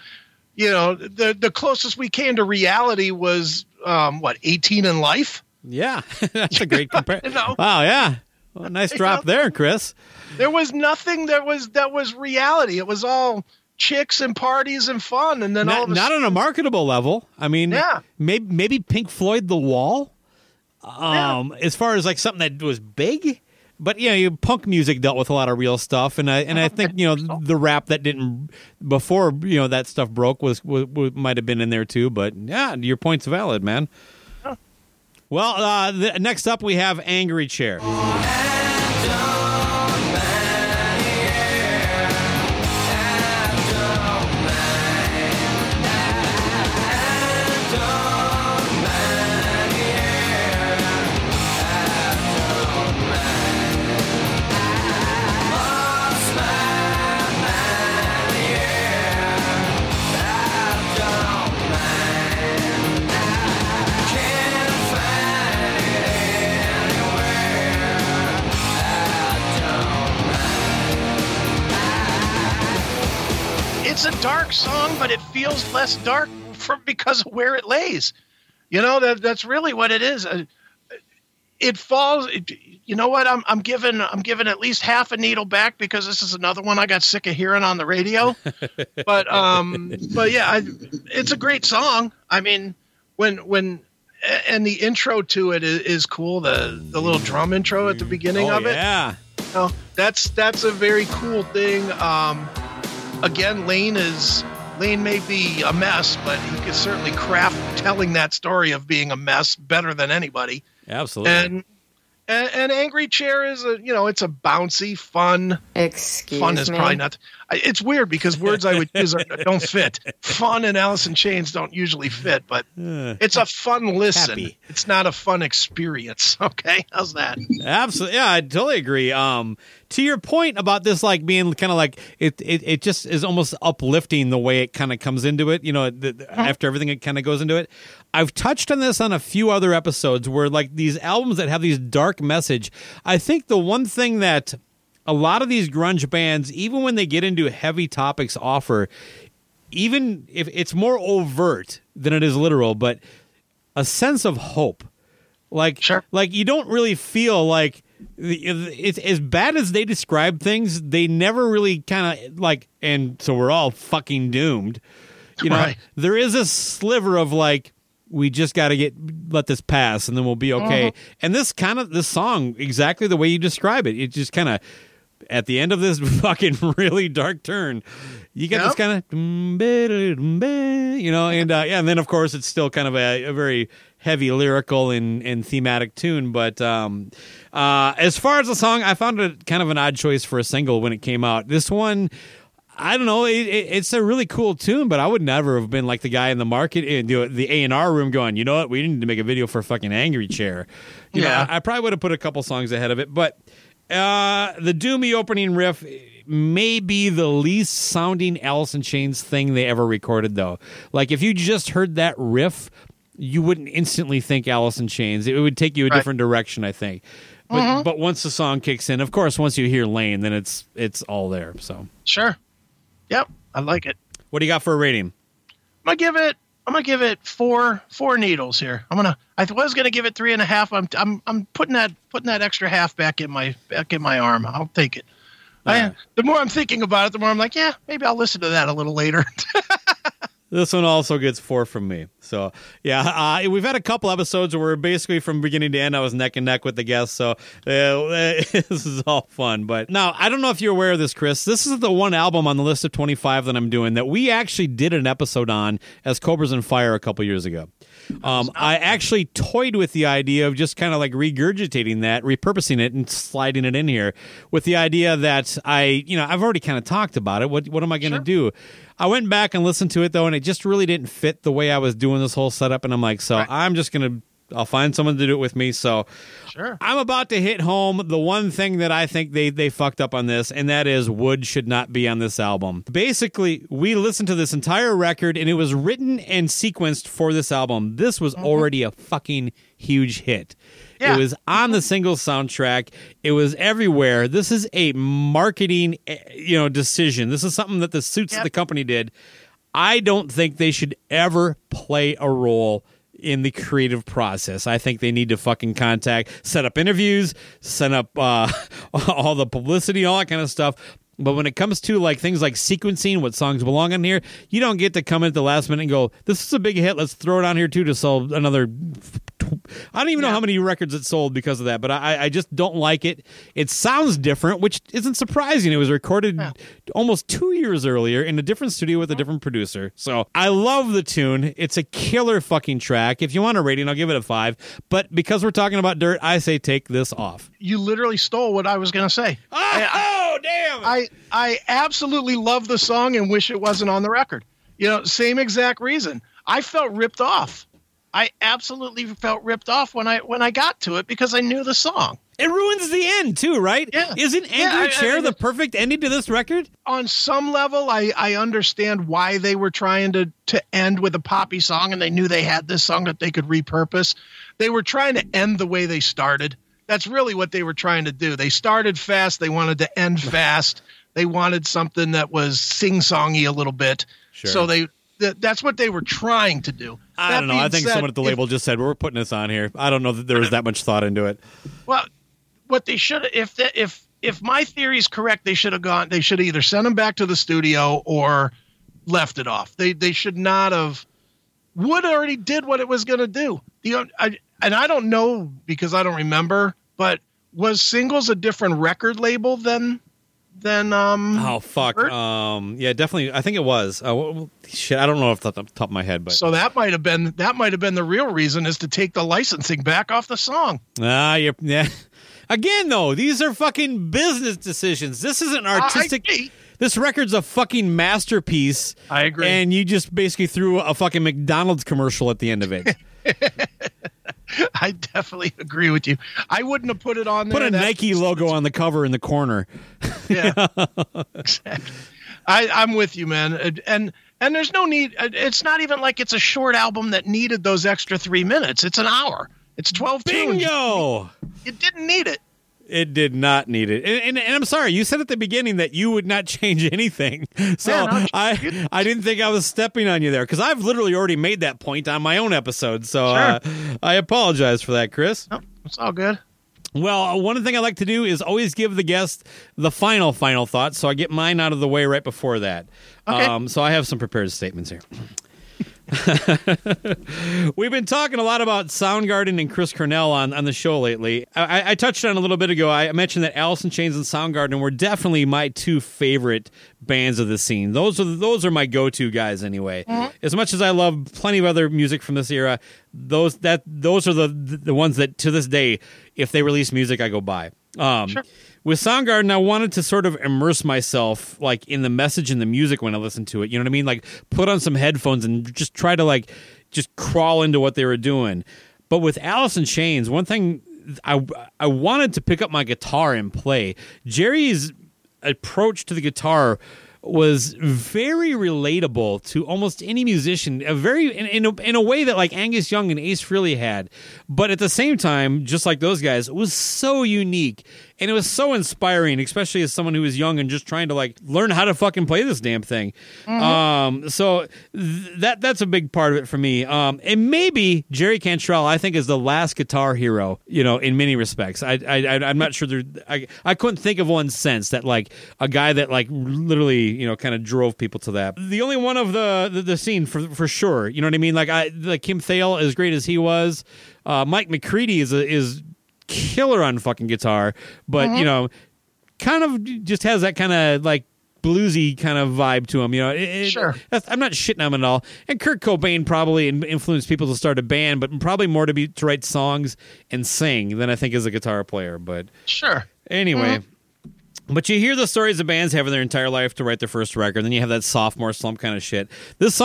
closest we came to reality was 18 in Life. Yeah, that's a great comparison. Wow, yeah, well, nice drop there, Chris. There was nothing that was reality. It was all chicks and parties and fun, and then not on a marketable level. I mean, maybe Pink Floyd, The Wall. As far as like something that was big. But yeah, punk music dealt with a lot of real stuff, and I think, you know, the rap that didn't before, you know, that stuff broke was might have been in there too. But yeah, your point's valid, man. Oh. Well, next up we have Angry Chair. It's a dark song, but it feels less dark because of where it lays. You know, that's really what it is. it falls. You know what? I'm giving at least half a needle back because this is another one I got sick of hearing on the radio. But yeah, it's a great song. I mean, when and the intro to it is cool. The little drum intro at the beginning of it. Yeah. That's a very cool thing. Again, Lane may be a mess, but he could certainly craft telling that story of being a mess better than anybody. Absolutely. And Angry Chair is it's a bouncy, fun. Excuse fun is me. probably not. It's weird because words I would use don't fit. Fun and Alice in Chains don't usually fit, but it's a fun listen. Happy. It's not a fun experience. Okay, how's that? Absolutely, yeah, I totally agree. To your point about this, like being kind of like it just is almost uplifting the way it kind of comes into it. After everything it kind of goes into it. I've touched on this on a few other episodes where like these albums that have these dark message. I think the one thing that a lot of these grunge bands, even when they get into heavy topics, offer, even if it's more overt than it is literal, but a sense of hope. Like, sure. Like you don't really feel like it's as bad as they describe things. They never really kind of like, and so we're all fucking doomed. Right. There is a sliver of like, we just got to let this pass and then we'll be okay. And this song, exactly the way you describe it, it just kind of, at the end of this fucking really dark turn, you get this kind of, and then of course it's still kind of a very heavy lyrical and thematic tune. But as far as the song, I found it kind of an odd choice for a single when it came out. This one, I don't know. It's a really cool tune, but I would never have been like the guy in the market in the A&R room going, you know what? We need to make a video for fucking Angry Chair. You know, I probably would have put a couple songs ahead of it, but the Doomy opening riff may be the least sounding Alice in Chains thing they ever recorded, though. Like if you just heard that riff, you wouldn't instantly think Alice in Chains. It would take you a different direction, I think. But once the song kicks in, of course, once you hear Lane, then it's all there. So sure. Yep, I like it. What do you got for a rating? I'm gonna give it four needles here. I was gonna give it 3.5. I'm putting that extra half back in my arm. I'll take it. The more I'm thinking about it, the more I'm like, yeah, maybe I'll listen to that a little later. This one also gets 4 from me. So, yeah, we've had a couple episodes where basically from beginning to end I was neck and neck with the guests, so this is all fun. But now, I don't know if you're aware of this, Chris. This is the one album on the list of 25 that I'm doing that we actually did an episode on as Cobras and Fire a couple years ago. I actually toyed with the idea of just kind of like regurgitating that, repurposing it, and sliding it in here with the idea that I've already kind of talked about it. What am I going to do? I went back and listened to it, though, and it just really didn't fit the way I was doing this whole setup. And I'm like, I'm just going to I'll find someone to do it with me. So sure. I'm about to hit home the one thing that I think they fucked up on this, and that is Wood should not be on this album. Basically, we listened to this entire record, and it was written and sequenced for this album. This was already a fucking huge hit. Yeah. It was on the single soundtrack. It was everywhere. This is a marketing, decision. This is something that the suits of the company did. I don't think they should ever play a role in the creative process. I think they need to fucking set up interviews, set up all the publicity, all that kind of stuff. But when it comes to like things like sequencing, what songs belong on here, you don't get to come in at the last minute and go, this is a big hit, let's throw it on here too to sell another. I don't even know how many records it sold because of that, but I just don't like it. It sounds different, which isn't surprising. It was recorded almost 2 years earlier in a different studio with a different producer. So I love the tune. It's a killer fucking track. If you want a rating, I'll give it a 5. But because we're talking about Dirt, I say take this off. You literally stole what I was going to say. Oh, damn! I absolutely love the song and wish it wasn't on the record. Same exact reason. I felt ripped off. I absolutely felt ripped off when I got to it because I knew the song. It ruins the end too, right? Yeah. Isn't Angry Chair the perfect ending to this record? On some level, I understand why they were trying to end with a poppy song, and they knew they had this song that they could repurpose. They were trying to end the way they started. That's really what they were trying to do. They started fast. They wanted to end fast. They wanted something that was sing-songy a little bit. Sure. So That's what they were trying to do. I That don't know. being I think said, someone at the label just said, we're putting this on here. I don't know that there was that much thought into it. Well, what they should if my theory is correct, they should have either sent him back to the studio or left it off. They should not have. Wood already did what it was going to do. And I don't know because I don't remember, but was Singles a different record label than Oh fuck. Hurt? Yeah, definitely. I think it was. Shit, I don't know off the top of my head, but So that might have been the real reason, is to take the licensing back off the song. yeah. Again, though, these are fucking business decisions. This isn't artistic. This record's a fucking masterpiece. I agree. And you just basically threw a fucking McDonald's commercial at the end of it. I definitely agree with you. I wouldn't have put it on there. Put a Nike logo on the cover in the corner. Yeah, exactly. I'm with you, man. And there's no need. It's not even like it's a short album that needed those extra 3 minutes. It's an hour. It's 12 tunes. Bingo! It didn't need it. It did not need it. And I'm sorry, you said at the beginning that you would not change anything. So Yeah, I didn't think I was stepping on you there, because I've literally already made that point on my own episode. So Sure. I apologize for that, Chris. No, it's all good. Well, one thing I like to do is always give the guest the final thoughts, so I get mine out of the way right before that. Okay. So I have some prepared statements here. We've been talking a lot about Soundgarden and Chris Cornell on the show lately. I touched on it a little bit ago. I mentioned that Alice in Chains and Soundgarden were definitely my two favorite bands of the scene. Those are my go-to guys anyway. Mm-hmm. As much as I love plenty of other music from this era, those are the ones that to this day, if they release music, I go buy. Sure. With Soundgarden, I wanted to sort of immerse myself like in the message and the music when I listened to it. You know what I mean? Like put on some headphones and just try to just crawl into what they were doing. But with Alice in Chains, one thing I wanted to pick up my guitar and play. Jerry's approach to the guitar was very relatable to almost any musician, in a way that like Angus Young and Ace Frehley had. But at the same time, just like those guys, it was so unique. And it was so inspiring, especially as someone who was young and just trying to learn how to fucking play this damn thing. Mm-hmm. So that's a big part of it for me. And maybe Jerry Cantrell, I think, is the last guitar hero, in many respects. I'm not sure I couldn't think of one since that a guy that literally, kind of drove people to that. The only one of the scene for sure. You know what I mean? Like Kim Thale, as great as he was, Mike McCready is killer on fucking guitar, but kind of just has that kind of bluesy kind of vibe to him. Sure. I'm not shitting him at all. And Kurt Cobain probably influenced people to start a band, but probably more to write songs and sing than I think as a guitar player. But sure. Anyway. But you hear the stories of bands having their entire life to write their first record, then you have that sophomore slump kind of shit. This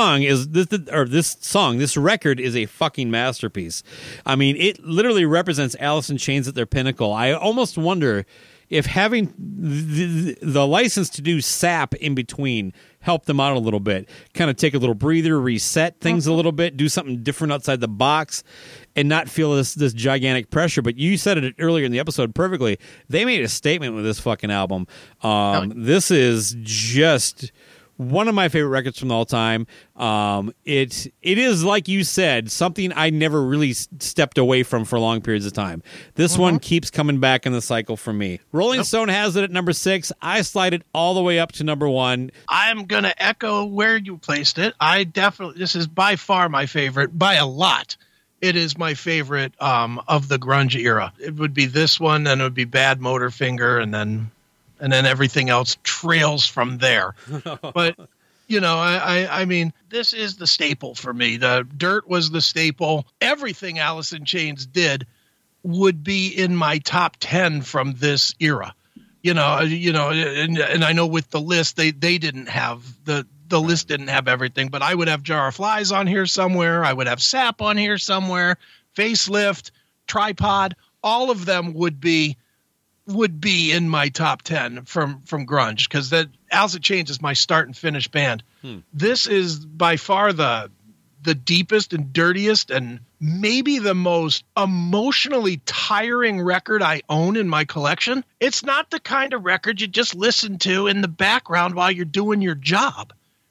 record is a fucking masterpiece. I mean, it literally represents Alice in Chains at their pinnacle. I almost wonder if having the license to do SAP in between helped them out a little bit, kind of take a little breather, reset things a little bit, do something different outside the box, and not feel this gigantic pressure. But you said it earlier in the episode perfectly. They made a statement with this fucking album. This is just one of my favorite records from all time. It is, like you said, something I never really stepped away from for long periods of time. This one keeps coming back in the cycle for me. Rolling Stone has it at number 6. I slide it all the way up to number 1. I'm going to echo where you placed it. This is by far my favorite, by a lot. It is my favorite of the grunge era. It would be this one, then it would be Bad Motorfinger, and then everything else trails from there. But, I mean, this is the staple for me. The Dirt was the staple. Everything Alice in Chains did would be in my top 10 from this era. And I know with the list, they didn't have the list didn't have everything, but I would have Jar of Flies on here somewhere. I would have Sap on here somewhere, Facelift, Tripod. All of them would be in my top 10 from grunge, because that Alice in Chains is my start and finish band. This is by far the deepest and dirtiest and maybe the most emotionally tiring record I own in my collection. It's not the kind of record you just listen to in the background while you're doing your job.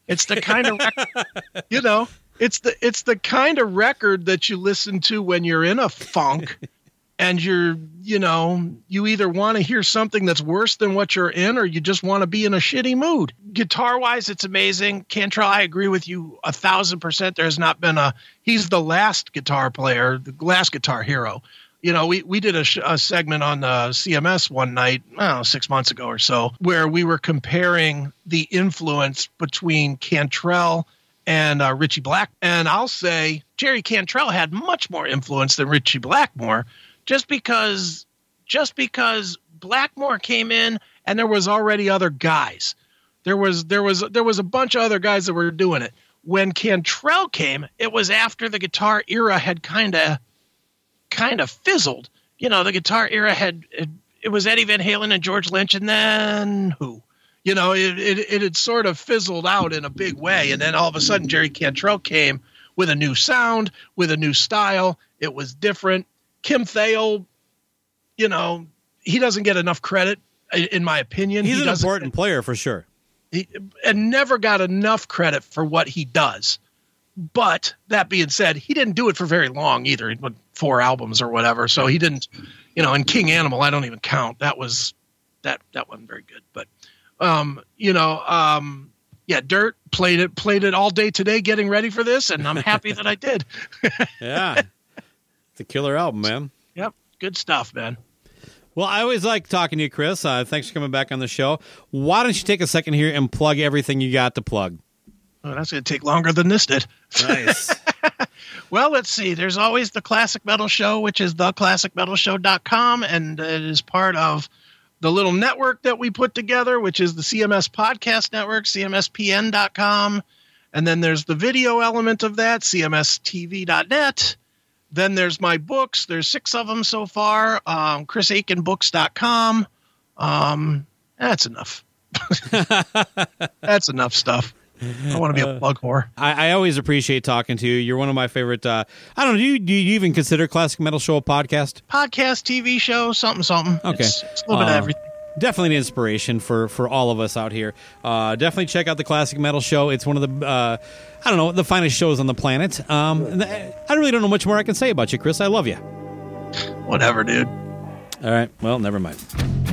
It's the kind of you know, it's the kind of record that you listen to when you're in a funk and you either want to hear something that's worse than what you're in, or you just want to be in a shitty mood. Guitar wise, it's amazing. Cantrell, I agree with you 1,000%. There's not been he's the last guitar player, the last guitar hero. You know, we did a segment on CMS one night, 6 months ago or so, where we were comparing the influence between Cantrell and Ritchie Black. And I'll say Jerry Cantrell had much more influence than Ritchie Blackmore, just because Blackmore came in and there was already other guys. There was a bunch of other guys that were doing it. When Cantrell came, it was after the guitar era had kind of fizzled. You know, the guitar era it was Eddie Van Halen and George Lynch, and then who? You know, it had sort of fizzled out in a big way, and then all of a sudden Jerry Cantrell came with a new sound, with a new style. It was different. Kim Thayil, you know, he doesn't get enough credit, in my opinion. He's an important player for sure. And never got enough credit for what he does. But that being said, he didn't do it for very long either. He went 4 albums or whatever. So he didn't, you know, and King Animal, I don't even count. That wasn't very good. But, yeah, Dirt played it all day today getting ready for this. And I'm happy that I did. Yeah. It's a killer album, man. Yep. Good stuff, man. Well, I always like talking to you, Chris. Thanks for coming back on the show. Why don't you take a second here and plug everything you got to plug? Oh, that's going to take longer than this did. Nice. Well, let's see. There's always the Classic Metal Show, which is theclassicmetalshow.com, and it is part of the little network that we put together, which is the CMS Podcast Network, cmspn.com. And then there's the video element of that, cmstv.net. Then there's my books. There's 6 of them so far. ChrisAikenBooks.com. That's enough. That's enough stuff. I want to be a plug whore. I always appreciate talking to you. You're one of my favorite. I don't know. Do you even consider Classic Metal Show a podcast? Podcast, TV show, something. Okay. It's a little bit of everything. Definitely an inspiration for all of us out here. Definitely check out the Classic Metal Show. It's one of the, the finest shows on the planet. I really don't know much more I can say about you, Chris. I love you. Whatever, dude. All right. Well, never mind.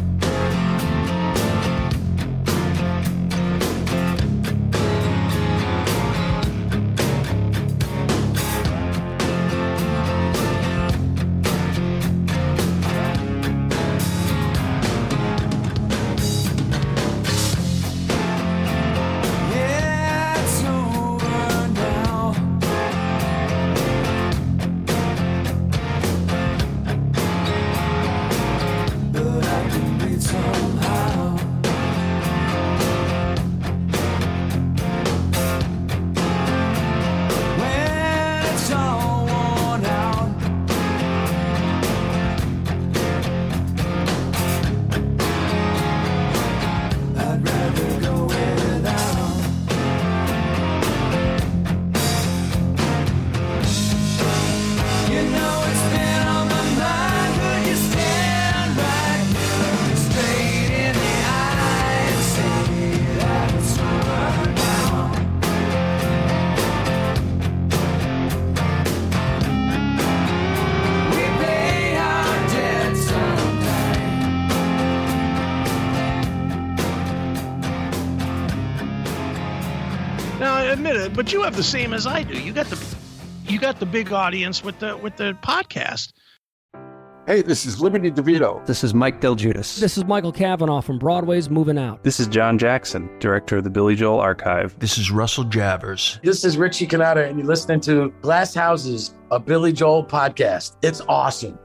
But you have the same as I do. You got the big audience with the podcast. Hey, this is Liberty DeVito. This is Mike Del Giudice. This is Michael Cavanaugh from Broadway's Moving Out. This is John Jackson, director of the Billy Joel Archive. This is Russell Javers. This is Richie Canada, and you're listening to Glass Houses, a Billy Joel podcast. It's awesome.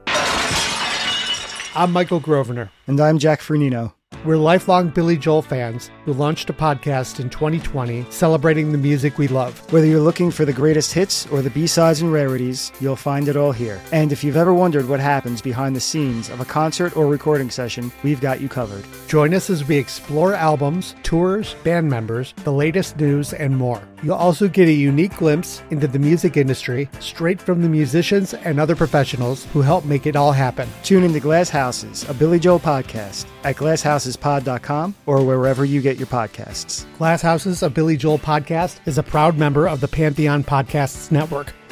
I'm Michael Grosvenor. And I'm Jack Fernino. We're lifelong Billy Joel fans who launched a podcast in 2020 celebrating the music we love. Whether you're looking for the greatest hits or the B-sides and rarities, you'll find it all here. And if you've ever wondered what happens behind the scenes of a concert or recording session, we've got you covered. Join us as we explore albums, tours, band members, the latest news, and more. You'll also get a unique glimpse into the music industry straight from the musicians and other professionals who help make it all happen. Tune into Glass Houses, a Billy Joel podcast at glasshouses.com. glasshousespod.com or wherever you get your podcasts. Glass Houses, a Billy Joel podcast, is a proud member of the Pantheon Podcasts Network.